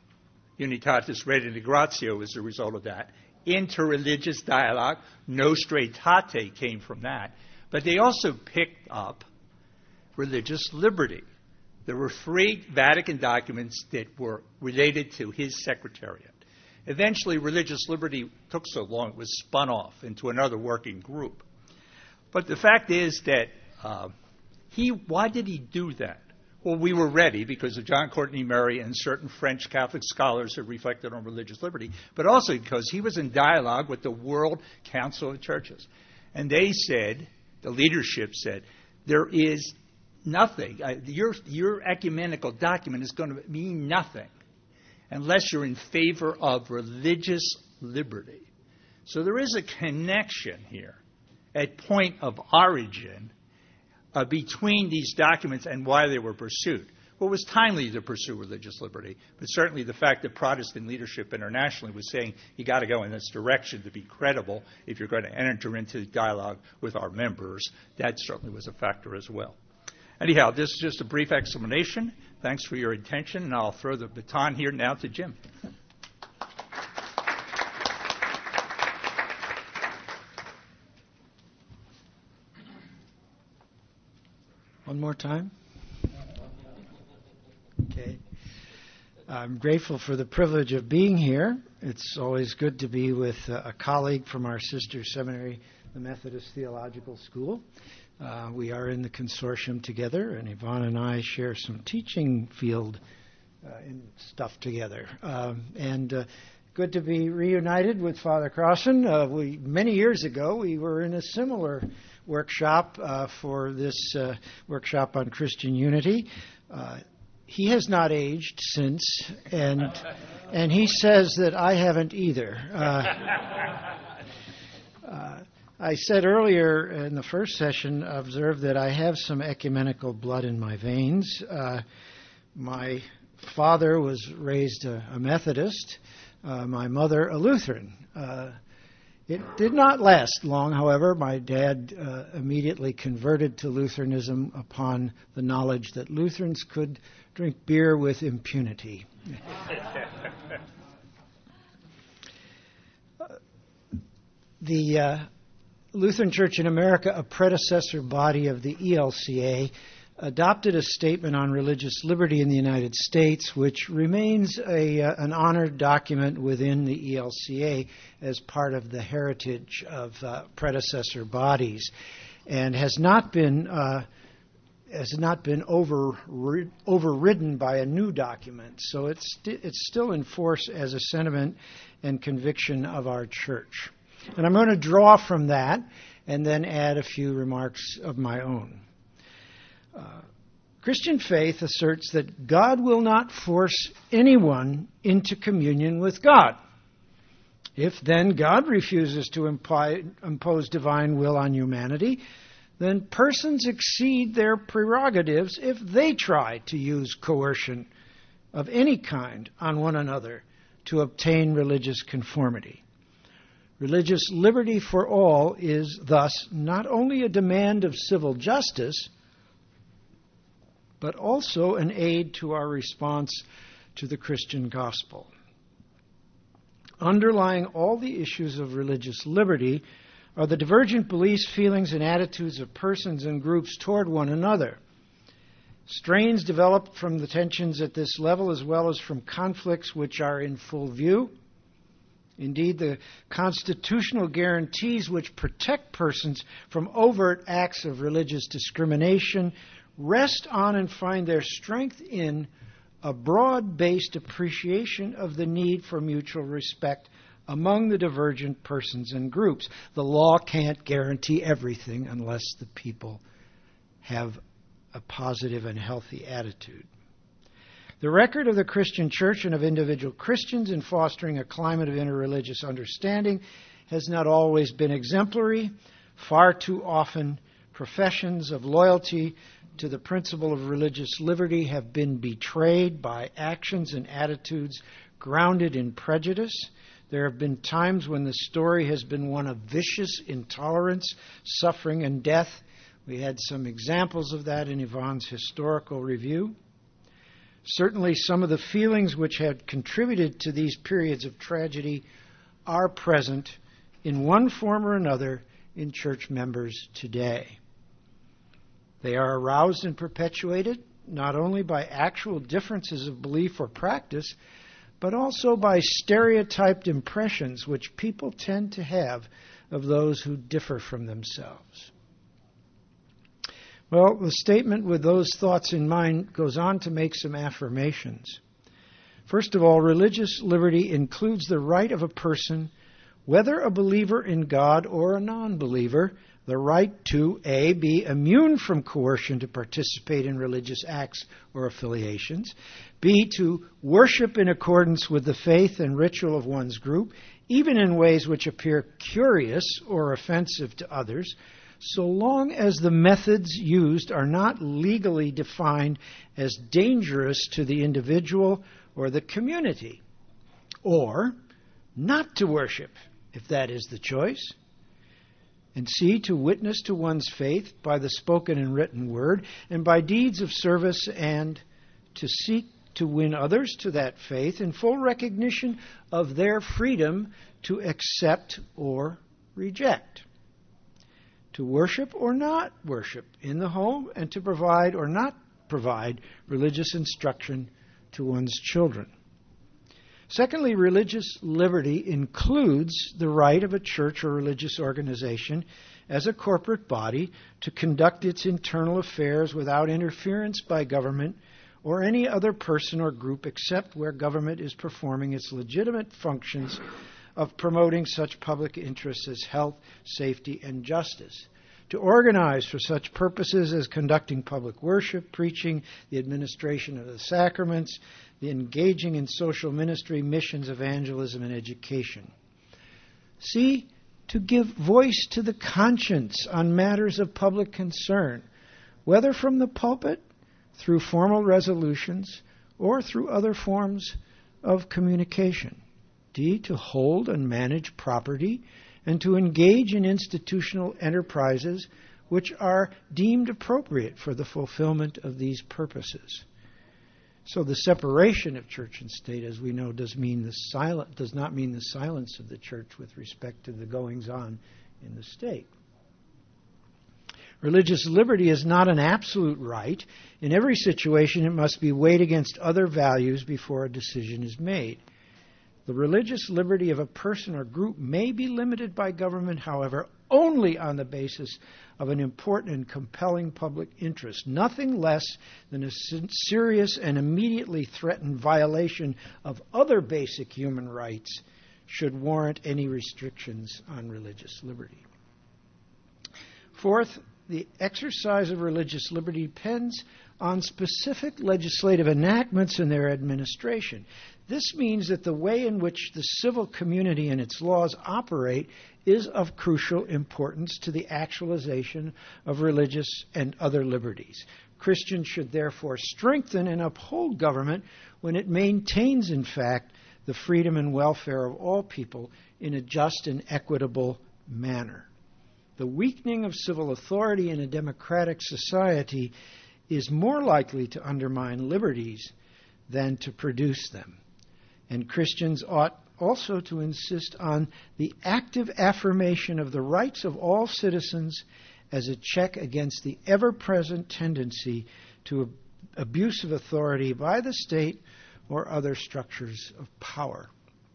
Unitatis Redintegratio as a result of that, interreligious dialogue, Nostra Aetate came from that. But they also picked up religious liberty. There were three Vatican documents that were related to his secretariat. Eventually, religious liberty took so long, it was spun off into another working group. But the fact is that uh, he, why did he do that? Well, we were ready because of John Courtney Murray and certain French Catholic scholars who reflected on religious liberty, but also because he was in dialogue with the World Council of Churches. And they said, the leadership said, there is nothing, uh, your, your ecumenical document is going to mean nothing unless you're in favor of religious liberty. So there is a connection here at point of origin uh, between these documents and why they were pursued. Well, it was timely to pursue religious liberty, but certainly the fact that Protestant leadership internationally was saying you got to go in this direction to be credible if you're going to enter into dialogue with our members, that certainly was a factor as well. Anyhow, this is just a brief explanation. Thanks for your attention, and I'll throw the baton here now to Jim. One more time. Okay. I'm grateful for the privilege of being here. It's always good to be with a colleague from our sister seminary, the Methodist Theological School. Uh, we are in the consortium together, and Yvonne and I share some teaching field uh, in stuff together. Um, and uh, good to be reunited with Father Crossan. Uh, we many years ago, we were in a similar workshop uh, for this uh, workshop on Christian unity. Uh, he has not aged since, and and he says that I haven't either. Uh, uh, I said earlier in the first session, observed that I have some ecumenical blood in my veins. Uh, my father was raised a, a Methodist, uh, my mother a Lutheran. Uh, it did not last long, however. My dad uh, immediately converted to Lutheranism upon the knowledge that Lutherans could drink beer with impunity. The uh, Lutheran Church in America, a predecessor body of the E L C A, adopted a statement on religious liberty in the United States, which remains a, uh, an honored document within the E L C A as part of the heritage of uh, predecessor bodies, and has not been uh, has not been over, overridden by a new document. So it's st- it's still in force as a sentiment and conviction of our church. And I'm going to draw from that and then add a few remarks of my own. Uh, Christian faith asserts that God will not force anyone into communion with God. If then God refuses to imply, impose divine will on humanity, then persons exceed their prerogatives if they try to use coercion of any kind on one another to obtain religious conformity. Religious liberty for all is thus not only a demand of civil justice, but also an aid to our response to the Christian gospel. Underlying all the issues of religious liberty are the divergent beliefs, feelings, and attitudes of persons and groups toward one another. Strains developed from the tensions at this level as well as from conflicts which are in full view. Indeed, the constitutional guarantees which protect persons from overt acts of religious discrimination rest on and find their strength in a broad-based appreciation of the need for mutual respect among the divergent persons and groups. The law can't guarantee everything unless the people have a positive and healthy attitude. The record of the Christian church and of individual Christians in fostering a climate of interreligious understanding has not always been exemplary. Far too often, professions of loyalty to the principle of religious liberty have been betrayed by actions and attitudes grounded in prejudice. There have been times when the story has been one of vicious intolerance, suffering, and death. We had some examples of that in Yvonne's historical review. Certainly, some of the feelings which had contributed to these periods of tragedy are present in one form or another in church members today. They are aroused and perpetuated not only by actual differences of belief or practice, but also by stereotyped impressions which people tend to have of those who differ from themselves. Well, the statement with those thoughts in mind goes on to make some affirmations. First of all, religious liberty includes the right of a person, whether a believer in God or a non-believer, the right to A, be immune from coercion to participate in religious acts or affiliations, B, to worship in accordance with the faith and ritual of one's group, even in ways which appear curious or offensive to others, so long as the methods used are not legally defined as dangerous to the individual or the community, or not to worship, if that is the choice. And C, to witness to one's faith by the spoken and written word, and by deeds of service, and to seek to win others to that faith in full recognition of their freedom to accept or reject. To worship or not worship in the home, and to provide or not provide religious instruction to one's children. Secondly, religious liberty includes the right of a church or religious organization as a corporate body to conduct its internal affairs without interference by government or any other person or group except where government is performing its legitimate functions of promoting such public interests as health, safety, and justice. To organize for such purposes as conducting public worship, preaching, the administration of the sacraments, the engaging in social ministry, missions, evangelism, and education. C, to give voice to the conscience on matters of public concern, whether from the pulpit, through formal resolutions, or through other forms of communication. D, to hold and manage property and to engage in institutional enterprises which are deemed appropriate for the fulfillment of these purposes. So the separation of church and state, as we know, does mean the silent, does not mean the silence of the church with respect to the goings-on in the state. Religious liberty is not an absolute right. In every situation, it must be weighed against other values before a decision is made. The religious liberty of a person or group may be limited by government, however, only on the basis of an important and compelling public interest, nothing less than a serious and immediately threatened violation of other basic human rights should warrant any restrictions on religious liberty. Fourth, the exercise of religious liberty depends on specific legislative enactments and their administration. This means that the way in which the civil community and its laws operate is of crucial importance to the actualization of religious and other liberties. Christians should therefore strengthen and uphold government when it maintains, in fact, the freedom and welfare of all people in a just and equitable manner. The weakening of civil authority in a democratic society is more likely to undermine liberties than to produce them. And Christians ought also to insist on the active affirmation of the rights of all citizens as a check against the ever-present tendency to abuse of authority by the state or other structures of power.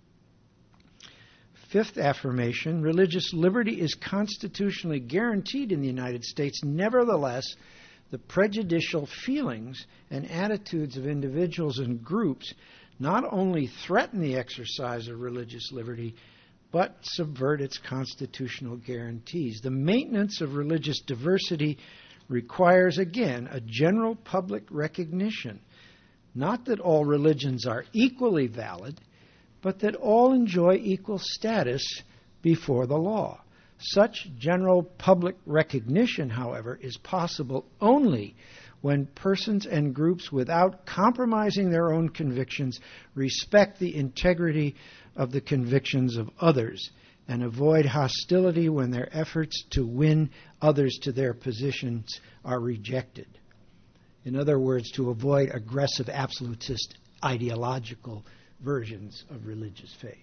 Fifth affirmation, religious liberty is constitutionally guaranteed in the United States. Nevertheless, the prejudicial feelings and attitudes of individuals and groups not only threaten the exercise of religious liberty, but subvert its constitutional guarantees. The maintenance of religious diversity requires, again, a general public recognition, not that all religions are equally valid, but that all enjoy equal status before the law. Such general public recognition, however, is possible only when persons and groups, without compromising their own convictions, respect the integrity of the convictions of others and avoid hostility when their efforts to win others to their positions are rejected. In other words, to avoid aggressive absolutist ideological versions of religious faith.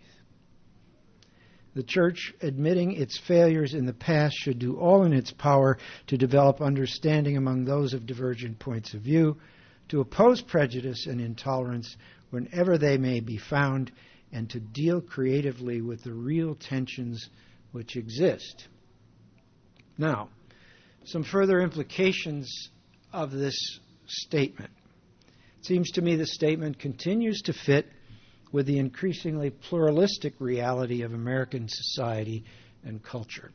The Church, admitting its failures in the past, should do all in its power to develop understanding among those of divergent points of view, to oppose prejudice and intolerance whenever they may be found, and to deal creatively with the real tensions which exist. Now, some further implications of this statement. It seems to me the statement continues to fit with the increasingly pluralistic reality of American society and culture.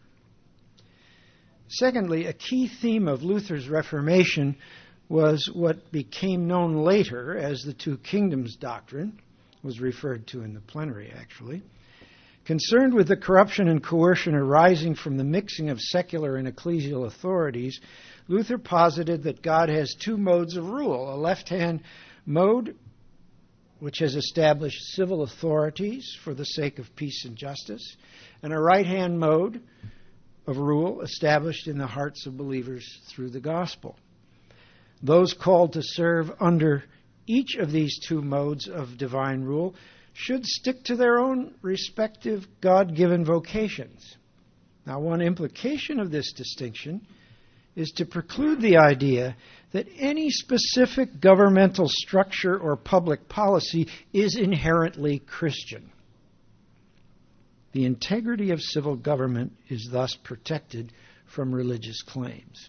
Secondly, a key theme of Luther's Reformation was what became known later as the Two Kingdoms doctrine, was referred to in the plenary actually. Concerned with the corruption and coercion arising from the mixing of secular and ecclesial authorities, Luther posited that God has two modes of rule, a left-hand mode which has established civil authorities for the sake of peace and justice, and a right-hand mode of rule established in the hearts of believers through the gospel. Those called to serve under each of these two modes of divine rule should stick to their own respective God-given vocations. Now, one implication of this distinction is to preclude the idea that any specific governmental structure or public policy is inherently Christian. The integrity of civil government is thus protected from religious claims.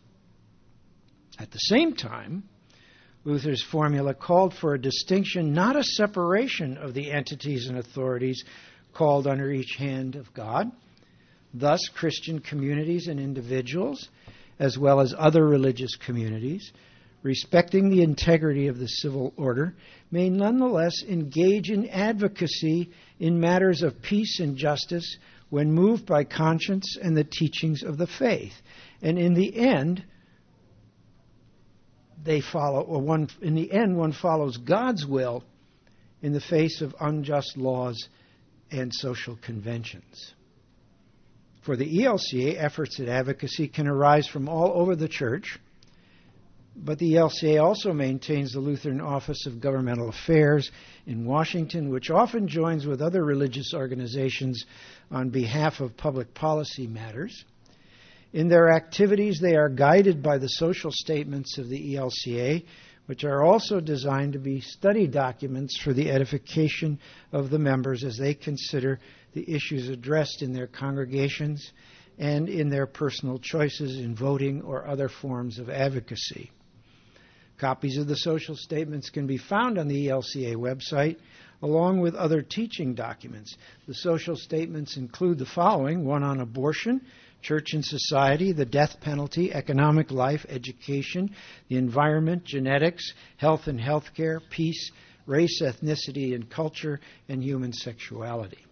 At the same time, Luther's formula called for a distinction, not a separation of the entities and authorities called under each hand of God. Thus, Christian communities and individuals, as well as other religious communities, respecting the integrity of the civil order, may nonetheless engage in advocacy in matters of peace and justice when moved by conscience and the teachings of the faith. And in the end, they follow, or one, in the end, one follows God's will in the face of unjust laws and social conventions. For the E L C A, efforts at advocacy can arise from all over the church, but the E L C A also maintains the Lutheran Office of Governmental Affairs in Washington, which often joins with other religious organizations on behalf of public policy matters. In their activities, they are guided by the social statements of the E L C A, which are also designed to be study documents for the edification of the members as they consider the issues addressed in their congregations and in their personal choices in voting or other forms of advocacy. Copies of the social statements can be found on the E L C A website, along with other teaching documents. The social statements include the following: one on abortion, church and society, the death penalty, economic life, education, the environment, genetics, health and healthcare, peace, race, ethnicity and culture, and human sexuality.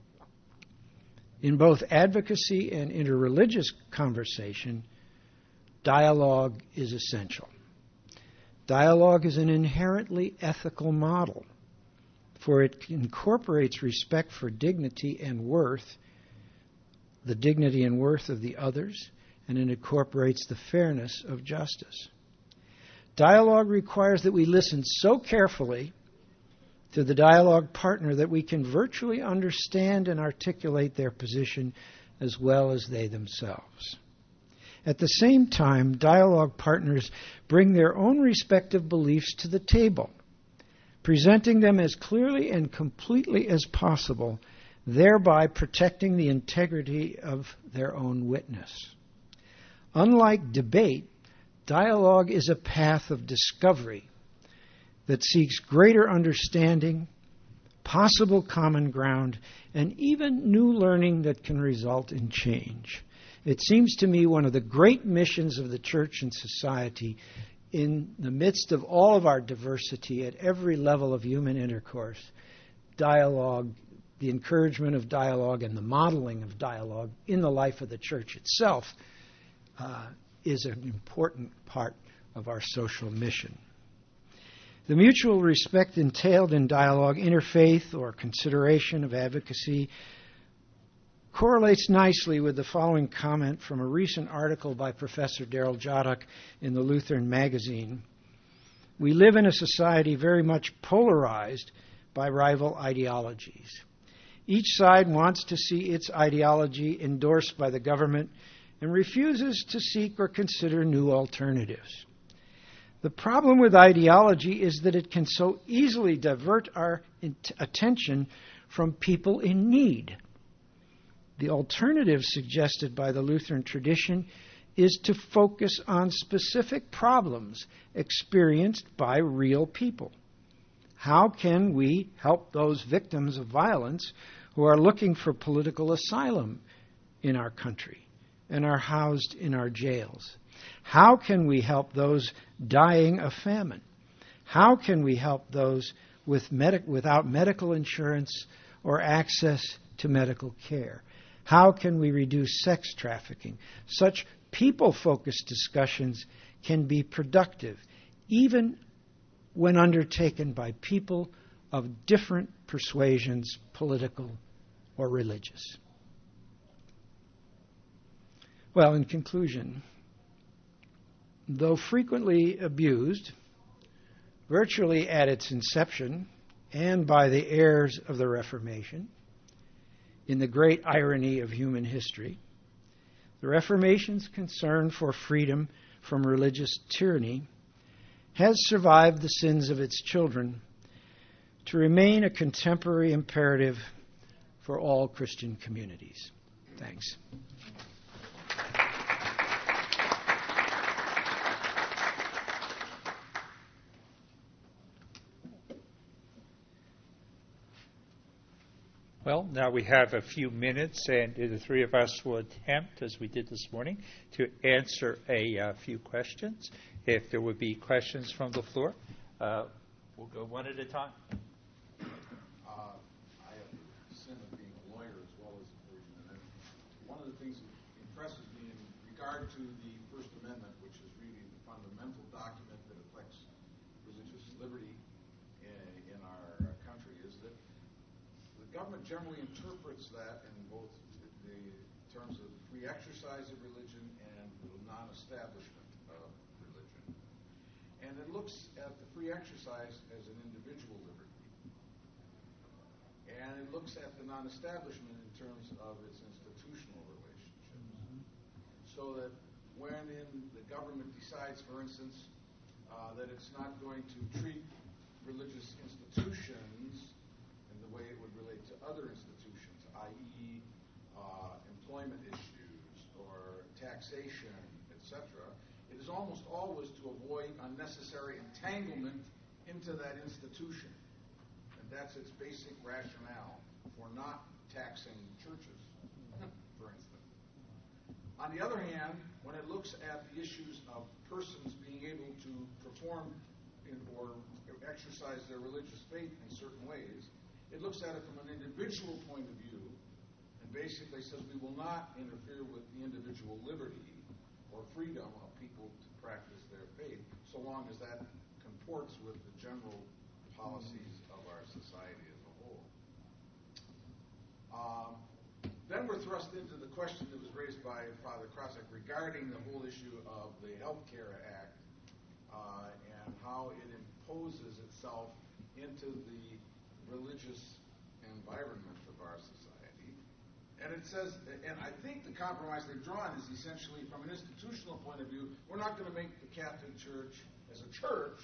In both advocacy and interreligious conversation, dialogue is essential. Dialogue is an inherently ethical model, for it incorporates respect for dignity and worth, the dignity and worth of the others, and it incorporates the fairness of justice. Dialogue requires that we listen so carefully to the dialogue partner that we can virtually understand and articulate their position as well as they themselves. At the same time, dialogue partners bring their own respective beliefs to the table, presenting them as clearly and completely as possible, thereby protecting the integrity of their own witness. Unlike debate, dialogue is a path of discovery that seeks greater understanding, possible common ground, and even new learning that can result in change. It seems to me one of the great missions of the church and society, in the midst of all of our diversity at every level of human intercourse, dialogue, the encouragement of dialogue and the modeling of dialogue in the life of the church itself uh, is an important part of our social mission. The mutual respect entailed in dialogue, interfaith, or consideration of advocacy correlates nicely with the following comment from a recent article by Professor Daryl Jodok in the Lutheran magazine. We live in a society very much polarized by rival ideologies. Each side wants to see its ideology endorsed by the government and refuses to seek or consider new alternatives. The problem with ideology is that it can so easily divert our attention from people in need. The alternative suggested by the Lutheran tradition is to focus on specific problems experienced by real people. How can we help those victims of violence who are looking for political asylum in our country and are housed in our jails? How can we help those dying of famine? How can we help those with medic- without medical insurance or access to medical care? How can we reduce sex trafficking? Such people-focused discussions can be productive, even when undertaken by people of different persuasions, political or religious. Well, in conclusion, though frequently abused, virtually at its inception and by the heirs of the Reformation, in the great irony of human history, the Reformation's concern for freedom from religious tyranny has survived the sins of its children to remain a contemporary imperative for all Christian communities. Thanks. Well, now we have a few minutes, and the three of us will attempt, as we did this morning, to answer a uh, few questions. If there would be questions from the floor, uh, we'll go one at a time. Uh, I have the sin of being a lawyer as well as a clergyman. And one of the things that impresses me in regard to the First Amendment, which is really the fundamental document that government generally interprets that in both the, the terms of free exercise of religion and the non-establishment of religion. And it looks at the free exercise as an individual liberty. And it looks at the non-establishment in terms of its institutional relationships. Mm-hmm. So that when in the government decides, for instance, uh, that it's not going to treat religious institutions in the way it would relate to other institutions, that is, uh, employment issues or taxation, et cetera, it is almost always to avoid unnecessary entanglement into that institution. And that's its basic rationale for not taxing churches, for instance. On the other hand, when it looks at the issues of persons being able to perform in, or exercise their religious faith in certain ways, it looks at it from an individual point of view and basically says we will not interfere with the individual liberty or freedom of people to practice their faith so long as that comports with the general policies of our society as a whole. Um, then we're thrust into the question that was raised by Father Krasek regarding the whole issue of the Health Care Act uh, and how it imposes itself into the religious environment of our society. And it says, and I think the compromise they've drawn is essentially from an institutional point of view, we're not going to make the Catholic Church as a church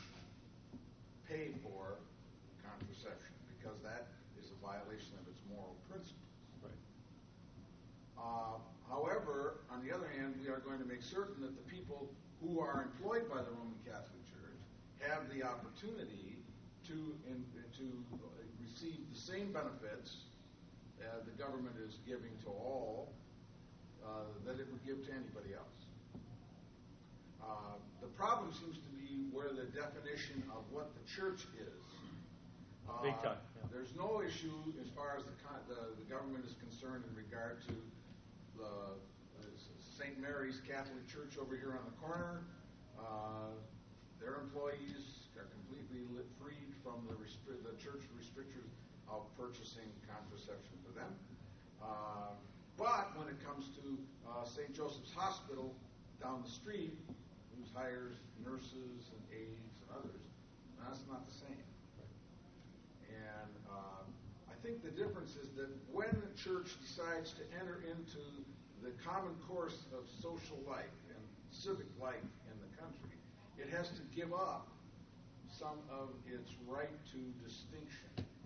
pay for contraception because that is a violation of its moral principles. Right. Uh, however, on the other hand, we are going to make certain that the people who are employed by the Roman Catholic Church have the opportunity to in, to receive the same benefits uh, the government is giving to all uh, that it would give to anybody else. Uh, the problem seems to be where the definition of what the church is. Uh, Big time. Yeah. There's no issue as far as the, the, the government is concerned in regard to the uh, Saint Mary's Catholic Church over here on the corner. Uh, their employees are completely lit, freed from the, restri- the church restrictions of purchasing contraception for them. Uh, but when it comes to uh, Saint Joseph's Hospital down the street, who hires nurses and aides and others, that's not the same. And uh, I think the difference is that when the church decides to enter into the common course of social life and civic life in the country, it has to give up some of its right to distinction.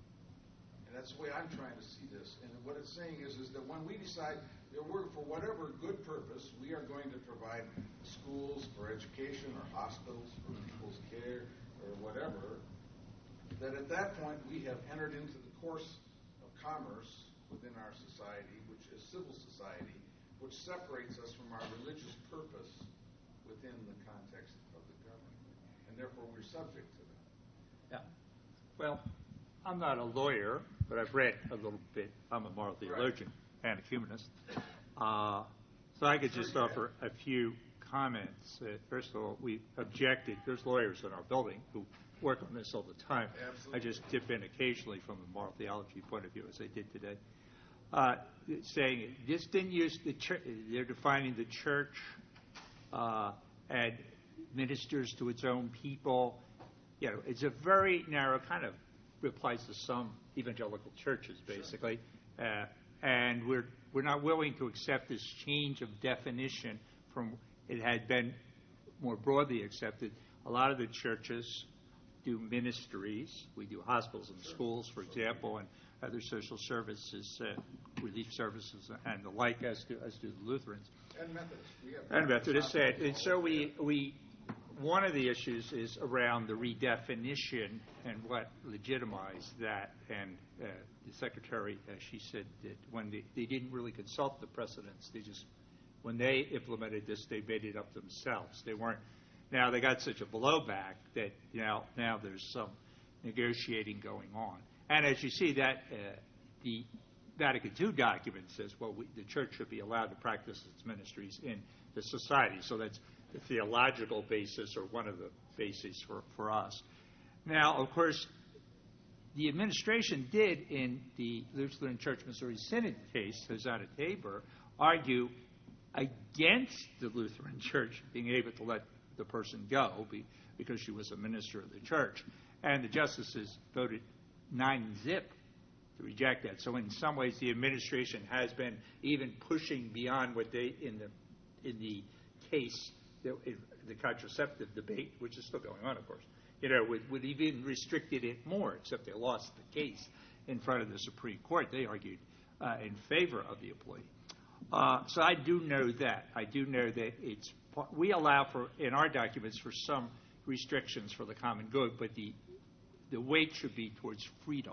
And that's the way I'm trying to see this. And what it's saying is, is that when we decide that we're, for whatever good purpose, we are going to provide schools for education or hospitals for people's care or whatever, that at that point we have entered into the course of commerce within our society, which is civil society, which separates us from our religious purpose within the context of the government. And therefore we're subject to that. Yeah. Well, I'm not a lawyer, but I've read a little bit. I'm a moral theologian right. and a humanist. Uh, so I could just offer a few comments. Uh, first of all, we objected. There's lawyers in our building who work on this all the time. Absolutely. I just dip in occasionally from a moral theology point of view, as I did today. Uh, saying this didn't use the church. They're defining the church uh, and ministers to its own people. You know, it's a very narrow kind of applies to some evangelical churches, basically, sure. uh, and we're we're not willing to accept this change of definition from it had been more broadly accepted. A lot of the churches do ministries. We do hospitals and sure. schools, for example, and other social services, uh, relief services, and the like, as do as do the Lutherans and Methodists. We have and Methodists. And, and so we we. One of the issues is around the redefinition and what legitimized that. And uh, the secretary, uh, she said that when they, they didn't really consult the precedents, they just, when they implemented this, they made it up themselves. They weren't. Now they got such a blowback that you know, now there's some negotiating going on. And as you see, that uh, the Vatican Two document says, well, we, the church should be allowed to practice its ministries in the society. So that's the theological basis, or one of the bases for, for us. Now, of course, the administration did in the Lutheran Church Missouri Synod case, Hosanna Tabor, argue against the Lutheran Church being able to let the person go be, because she was a minister of the church. And the justices voted nine zip to reject that. So in some ways, the administration has been even pushing beyond what they, in the in the case, the, the contraceptive debate, which is still going on, of course, you know, would, would even restricted it more, except they lost the case in front of the Supreme Court. They argued uh, in favor of the employee. Uh, so I do know that. I do know that it's we allow for in our documents for some restrictions for the common good, but the the weight should be towards freedom.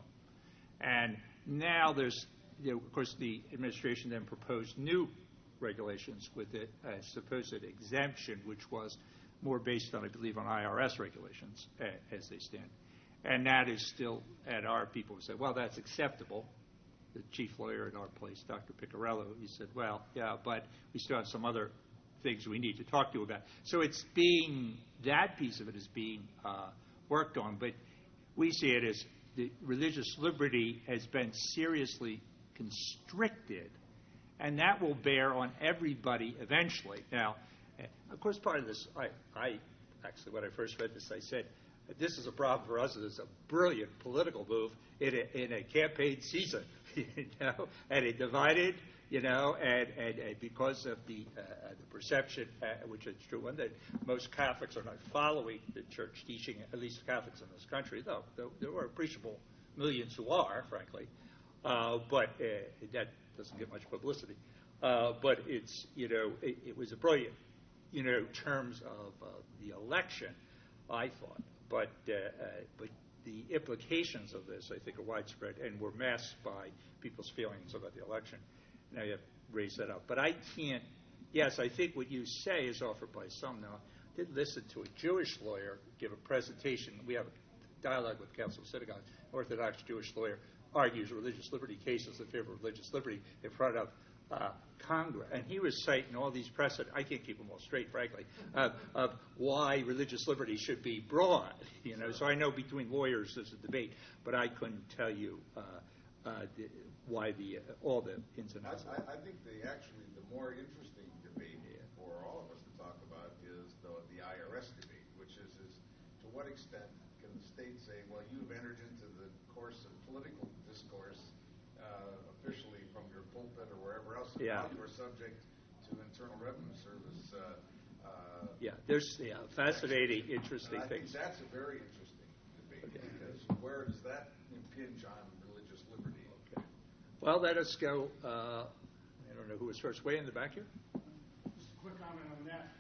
And now there's, you know, of course, the administration then proposed new regulations with it, a supposed exemption, which was more based on, I believe, on I R S regulations uh, as they stand. And that is still, at our people say, well, that's acceptable. The chief lawyer at our place, Doctor Piccarello, he said, well, yeah, but we still have some other things we need to talk to you about. So it's being, that piece of it is being uh, worked on, but we see it as the religious liberty has been seriously constricted, and that will bear on everybody eventually. Now, of course, part of this, I, I actually, when I first read this, I said, this is a problem for us. It's a brilliant political move in a, in a campaign season, you know, and it divided, you know, and, and, and because of the, uh, the perception, uh, which is true, one, that most Catholics are not following the church teaching, at least Catholics in this country, though there, there are appreciable millions who are, frankly, uh, but uh, that doesn't get much publicity. Uh, but it's, you know, it, it was a brilliant, you know, terms of uh, the election, I thought. But, uh, uh, but the implications of this, I think, are widespread and were masked by people's feelings about the election. Now you have to raise that up. But I can't, yes, I think what you say is offered by some. Now, I did listen to a Jewish lawyer give a presentation. We have a dialogue with the Council of Synagogues. Orthodox Jewish lawyer argues religious liberty cases in favor of religious liberty in front of uh, Congress. And he was citing all these precedents. I can't keep them all straight, frankly, of, of why religious liberty should be broad. You know, so I know between lawyers there's a debate, but I couldn't tell you uh, uh, the, why the uh, all the ins and outs. I, I think the actually the more interesting debate yeah. for all of us to talk about is the the I R S debate, which is is to what extent can the state say, well, you've entered into the course of political discourse uh, officially from your pulpit or wherever else, and yeah. now you're subject to Internal Revenue Service. Uh, uh, yeah, there's yeah, fascinating, interesting and I things. think that's a very interesting debate okay. because where does that impinge on religious liberty? Okay. Well, let us go. Uh, I don't know who was first. Way in the back here. Just a quick comment on that.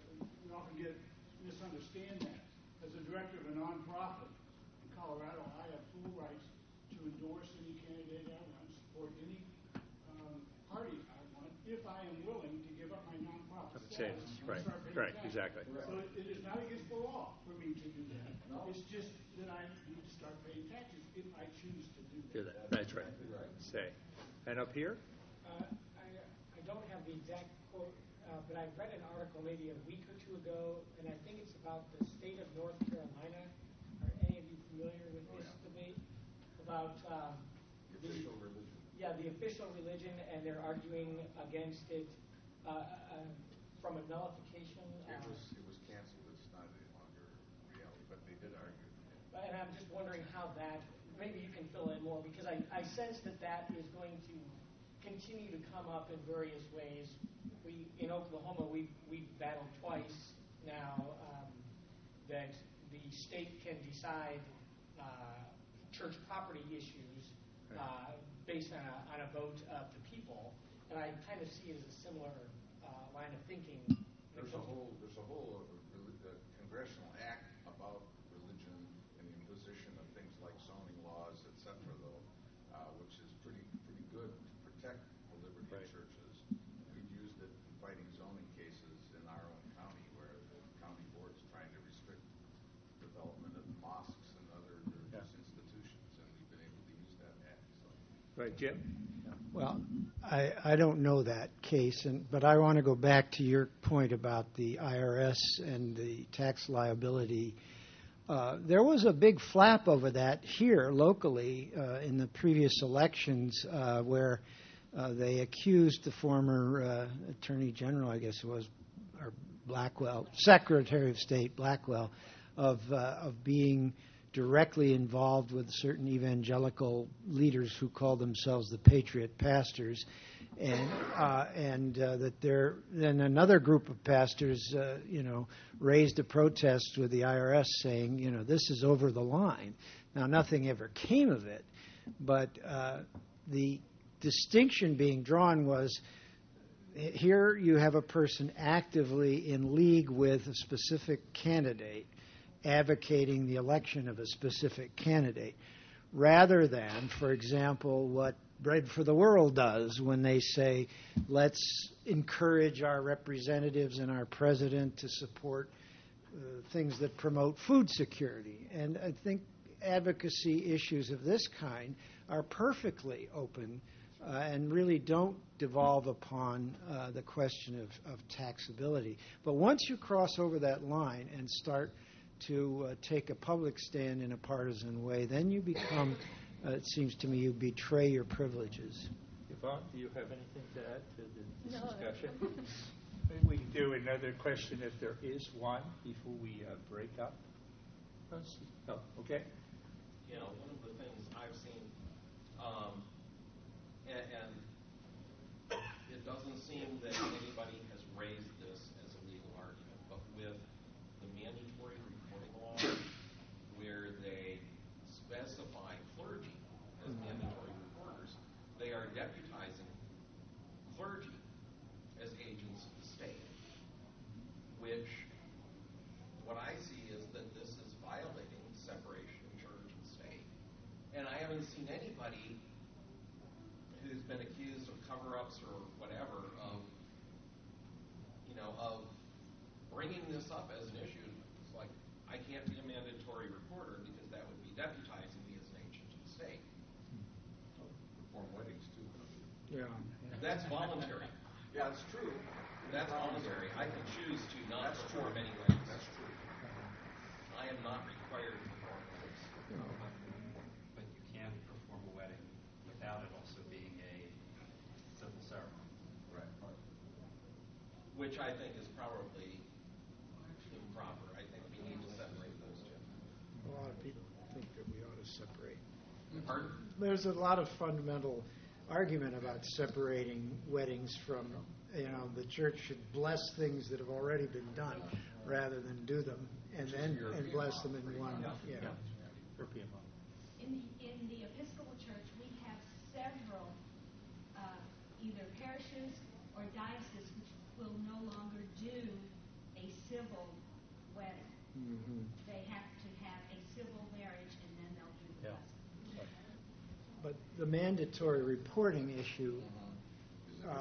We often get misunderstand that. As a director of a nonprofit in Colorado, I have full rights to endorse any candidate I want, support any um, party I want, if I am willing to give up my nonprofit status and right, start paying right, taxes. exactly. So it is not against the law for me to do that. No. It's just that I need to start paying taxes if I choose to do that. Do that. That's right. right. Say. And up here? Uh, I, I don't have the exact quote, uh, but I read an article maybe a week or two ago, and I think it's about the state of North Carolina. Are any of you familiar with this oh, yeah. debate? About um, the official the, religion. Yeah, the official religion, and they're arguing against it uh, uh, from a nullification. It uh, was it was canceled. It's not any longer reality, but they did argue. And I'm just wondering how that. Maybe you can fill in more, because I, I sense that that is going to continue to come up in various ways. We in Oklahoma we we've battled twice now um, that the state can decide uh, church property issues uh, based on a, on a vote of the people, and I kind of see it as a similar uh, line of thinking. There's a whole there's a whole uh, congressional act about religion and the imposition of things like zoning laws, et cetera, though, uh, which is pretty pretty good to protect the liberty right. of churches. We've used it in fighting zoning cases in our own county, where the county board is trying to restrict development of mosques and other religious yeah. institutions, and we've been able to use that act. So. Right, Jim? Well, I, I don't know that case, and, but I want to go back to your point about the I R S and the tax liability. Uh, there was a big flap over that here locally uh, in the previous elections uh, where uh, they accused the former uh, Attorney General, I guess it was, or Blackwell, Secretary of State Blackwell, of, uh, of being directly involved with certain evangelical leaders who call themselves the Patriot Pastors, and uh, and uh, that there then another group of pastors, uh, you know, raised a protest with the I R S saying, you know, this is over the line. Now, nothing ever came of it, but uh, the distinction being drawn was here you have a person actively in league with a specific candidate, advocating the election of a specific candidate, rather than, for example, what Bread for the World does when they say, let's encourage our representatives and our president to support uh, things that promote food security. And I think advocacy issues of this kind are perfectly open uh, and really don't devolve upon uh, the question of, of taxability. But once you cross over that line and start to uh, take a public stand in a partisan way, then you become, uh, it seems to me, you betray your privileges. Yvonne, do you have anything to add to the No. discussion? Maybe we can do another question if there is one before we uh, break up. Let's see. Oh, okay. You know, one of the things I've seen, um, and, and it doesn't seem that anybody has raised this as a legal argument, but with the mandatory reporting law, where they specify clergy as mandatory reporters, they are deputizing clergy as agents of the state, which what I see is that this is violating separation of church and state. And I haven't seen anybody who's been accused of cover-ups or whatever of, you know, of bringing this up as an issue. It's like, I can't be a mandatory reporter because that would be deputizing me as an agent of the state. Perform weddings, too. Yeah. That's voluntary. Yeah, it's true. That's voluntary. I can choose to not That's perform true. any weddings. That's true. I am not required to perform weddings. But you can perform a wedding without it also being a civil ceremony. Right. Which I think is probably improper. I think we need to separate those two. A lot of people think that we ought to separate. Pardon? There's a lot of fundamental argument about separating weddings from, you know, the church should bless things that have already been done rather than do them and then and bless them in one. Yeah. European law. In the, in the Episcopal Church, we have several uh, either parishes or dioceses which will no longer do a civil wedding. Mm-hmm. They have to have a civil marriage and then they'll do the Yeah. blessing. But the mandatory reporting issue, uh,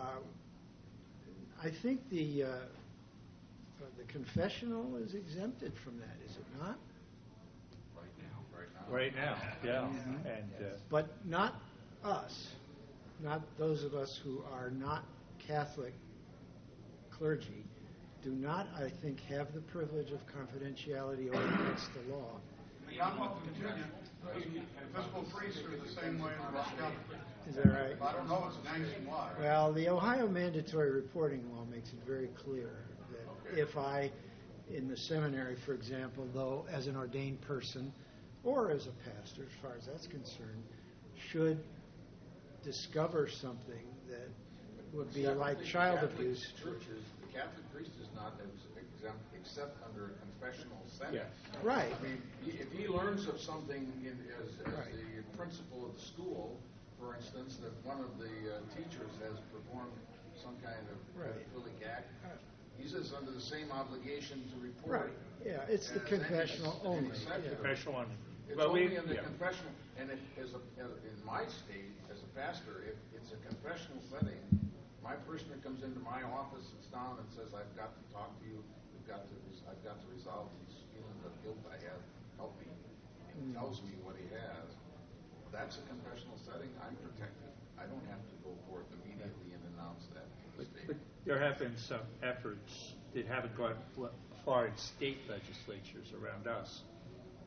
I think the uh, uh, the confessional is exempted from that, is it not? Right now. Right now. Right now, yeah. And uh, But not us, not those of us who are not Catholic clergy, do not, I think, have the privilege of confidentiality or against the law. The Commonwealth of Virginia, the Episcopal priests are the same way in the Rosh Catholic. Is that right? I don't know if it's nationwide. Well, the Ohio mandatory reporting law makes it very clear that if I, in the seminary, for example, though as an ordained person or as a pastor, as far as that's concerned, should discover something that would be Except like the child Catholic abuse. Churches, the Catholic priest is not exempt except under a confessional setting. Yeah. Right. I mean, he- if he learns of something in, as, as Right. the principal of the school, for instance, that one of the uh, teachers has performed some kind of Right. pedophilic act, he's just under the same obligation to report. Right. Yeah, it's the as any- confessional any only. secular. Yeah. professional one. It's Well, we- only in the yeah. confessional, and if, as a, as in my state, as a pastor, if it's a confessional setting, my parishioner comes into my office, sits down and says, I've got to talk to you, we've got to, res- I've got to resolve these feelings of guilt I have, help me, and Mm. tells me what he has. That's a confessional setting, I'm protected. I don't have to go forth immediately and announce that to the But, state. but there have been some efforts that haven't gone far in state legislatures around us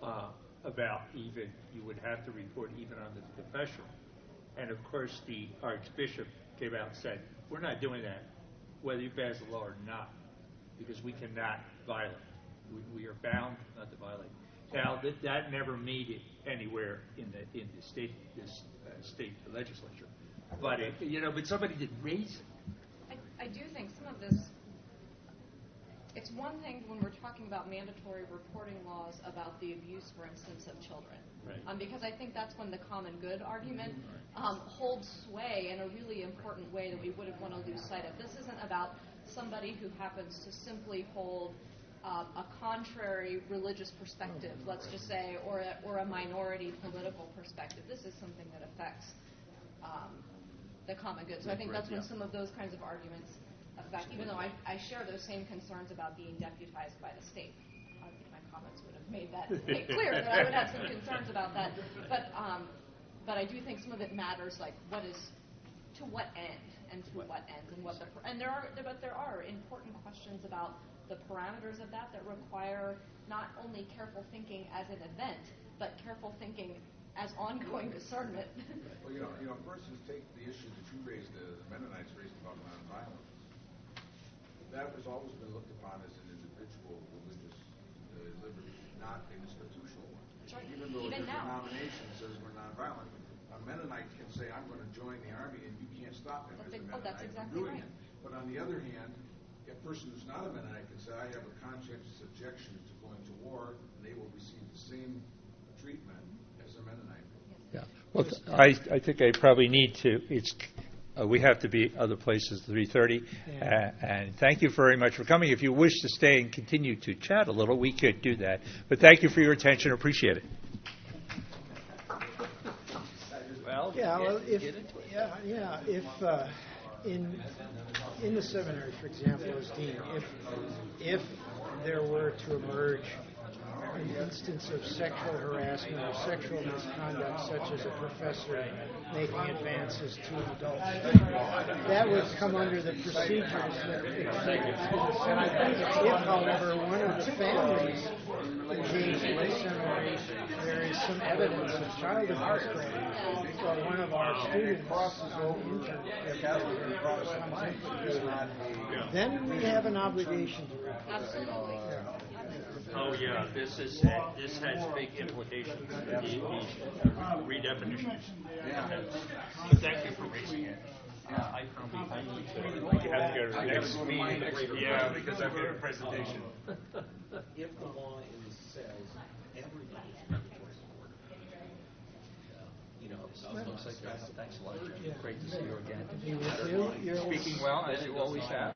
uh, about even, you would have to report even under the confession. And of course, the Archbishop came out and said, we're not doing that, whether you pass the law or not, because we cannot violate. We, we are bound not to violate. Now, that, that never made it anywhere in the in the state this uh, state legislature, but it, you know, but somebody did raise it. I, I do think some of this. It's one thing when we're talking about mandatory reporting laws about the abuse, for instance, of children, Right. um, because I think that's when the common good argument um, holds sway in a really important way that we wouldn't want to lose sight of. This isn't about somebody who happens to simply hold Uh, a contrary religious perspective, let's just say, or a, or a minority political perspective. This is something that affects um, the common good. So I think that's when some of those kinds of arguments affect, even though I, I share those same concerns about being deputized by the state. I think my comments would have made that made clear that I would have some concerns about that. But um, but I do think some of it matters, like what is, to what end, and to what end, and what the, and there are, but there are important questions about the parameters of that that require not only careful thinking as an event, but careful thinking as ongoing discernment. Well, you know, you know, for instance, take the issue that you raised, uh, the Mennonites raised about nonviolence. That has always been looked upon as an individual religious uh, liberty, not an institutional one. Right. Even though Even the now. denomination says we're nonviolent, a Mennonite can say, I'm going to join the army, and you can't stop him That's as a ex- Mennonite oh, that's from exactly doing right. it. But on the other hand, a person who's not a Mennonite can say, I have a conscientious objection to going to war, and they will receive the same treatment as a Mennonite. Yeah. Well, th- I, I think I probably need to, it's, uh, we have to be other places at three thirty. Yeah. Uh, and thank you very much for coming. If you wish to stay and continue to chat a little, we could do that. But thank you for your attention. Appreciate it. Well, Yeah, well, if, yeah, yeah, if, uh, in, in the seminary, for example, as dean, if, if there were to emerge an instance of sexual harassment or sexual misconduct, such as a professor making advances to an adult student, that would come under the procedures that exist in the seminary. If, however, one of the families engaged in the seminary, there is some evidence of child abuse, or one of our students um, then we have an obligation to report. Absolutely. Oh, yeah, this is, uh, this has big implications, these, these redefinitions. So thank you for raising it. Uh, I probably, I need to, you have to go to the next meeting. Yeah, because I've got a presentation. If the law is says everybody is mandatory reporting, you know, it looks like that. Thanks a lot, Jim. Yeah. Great to see you again. Be with you. You're Speaking well, as you always have.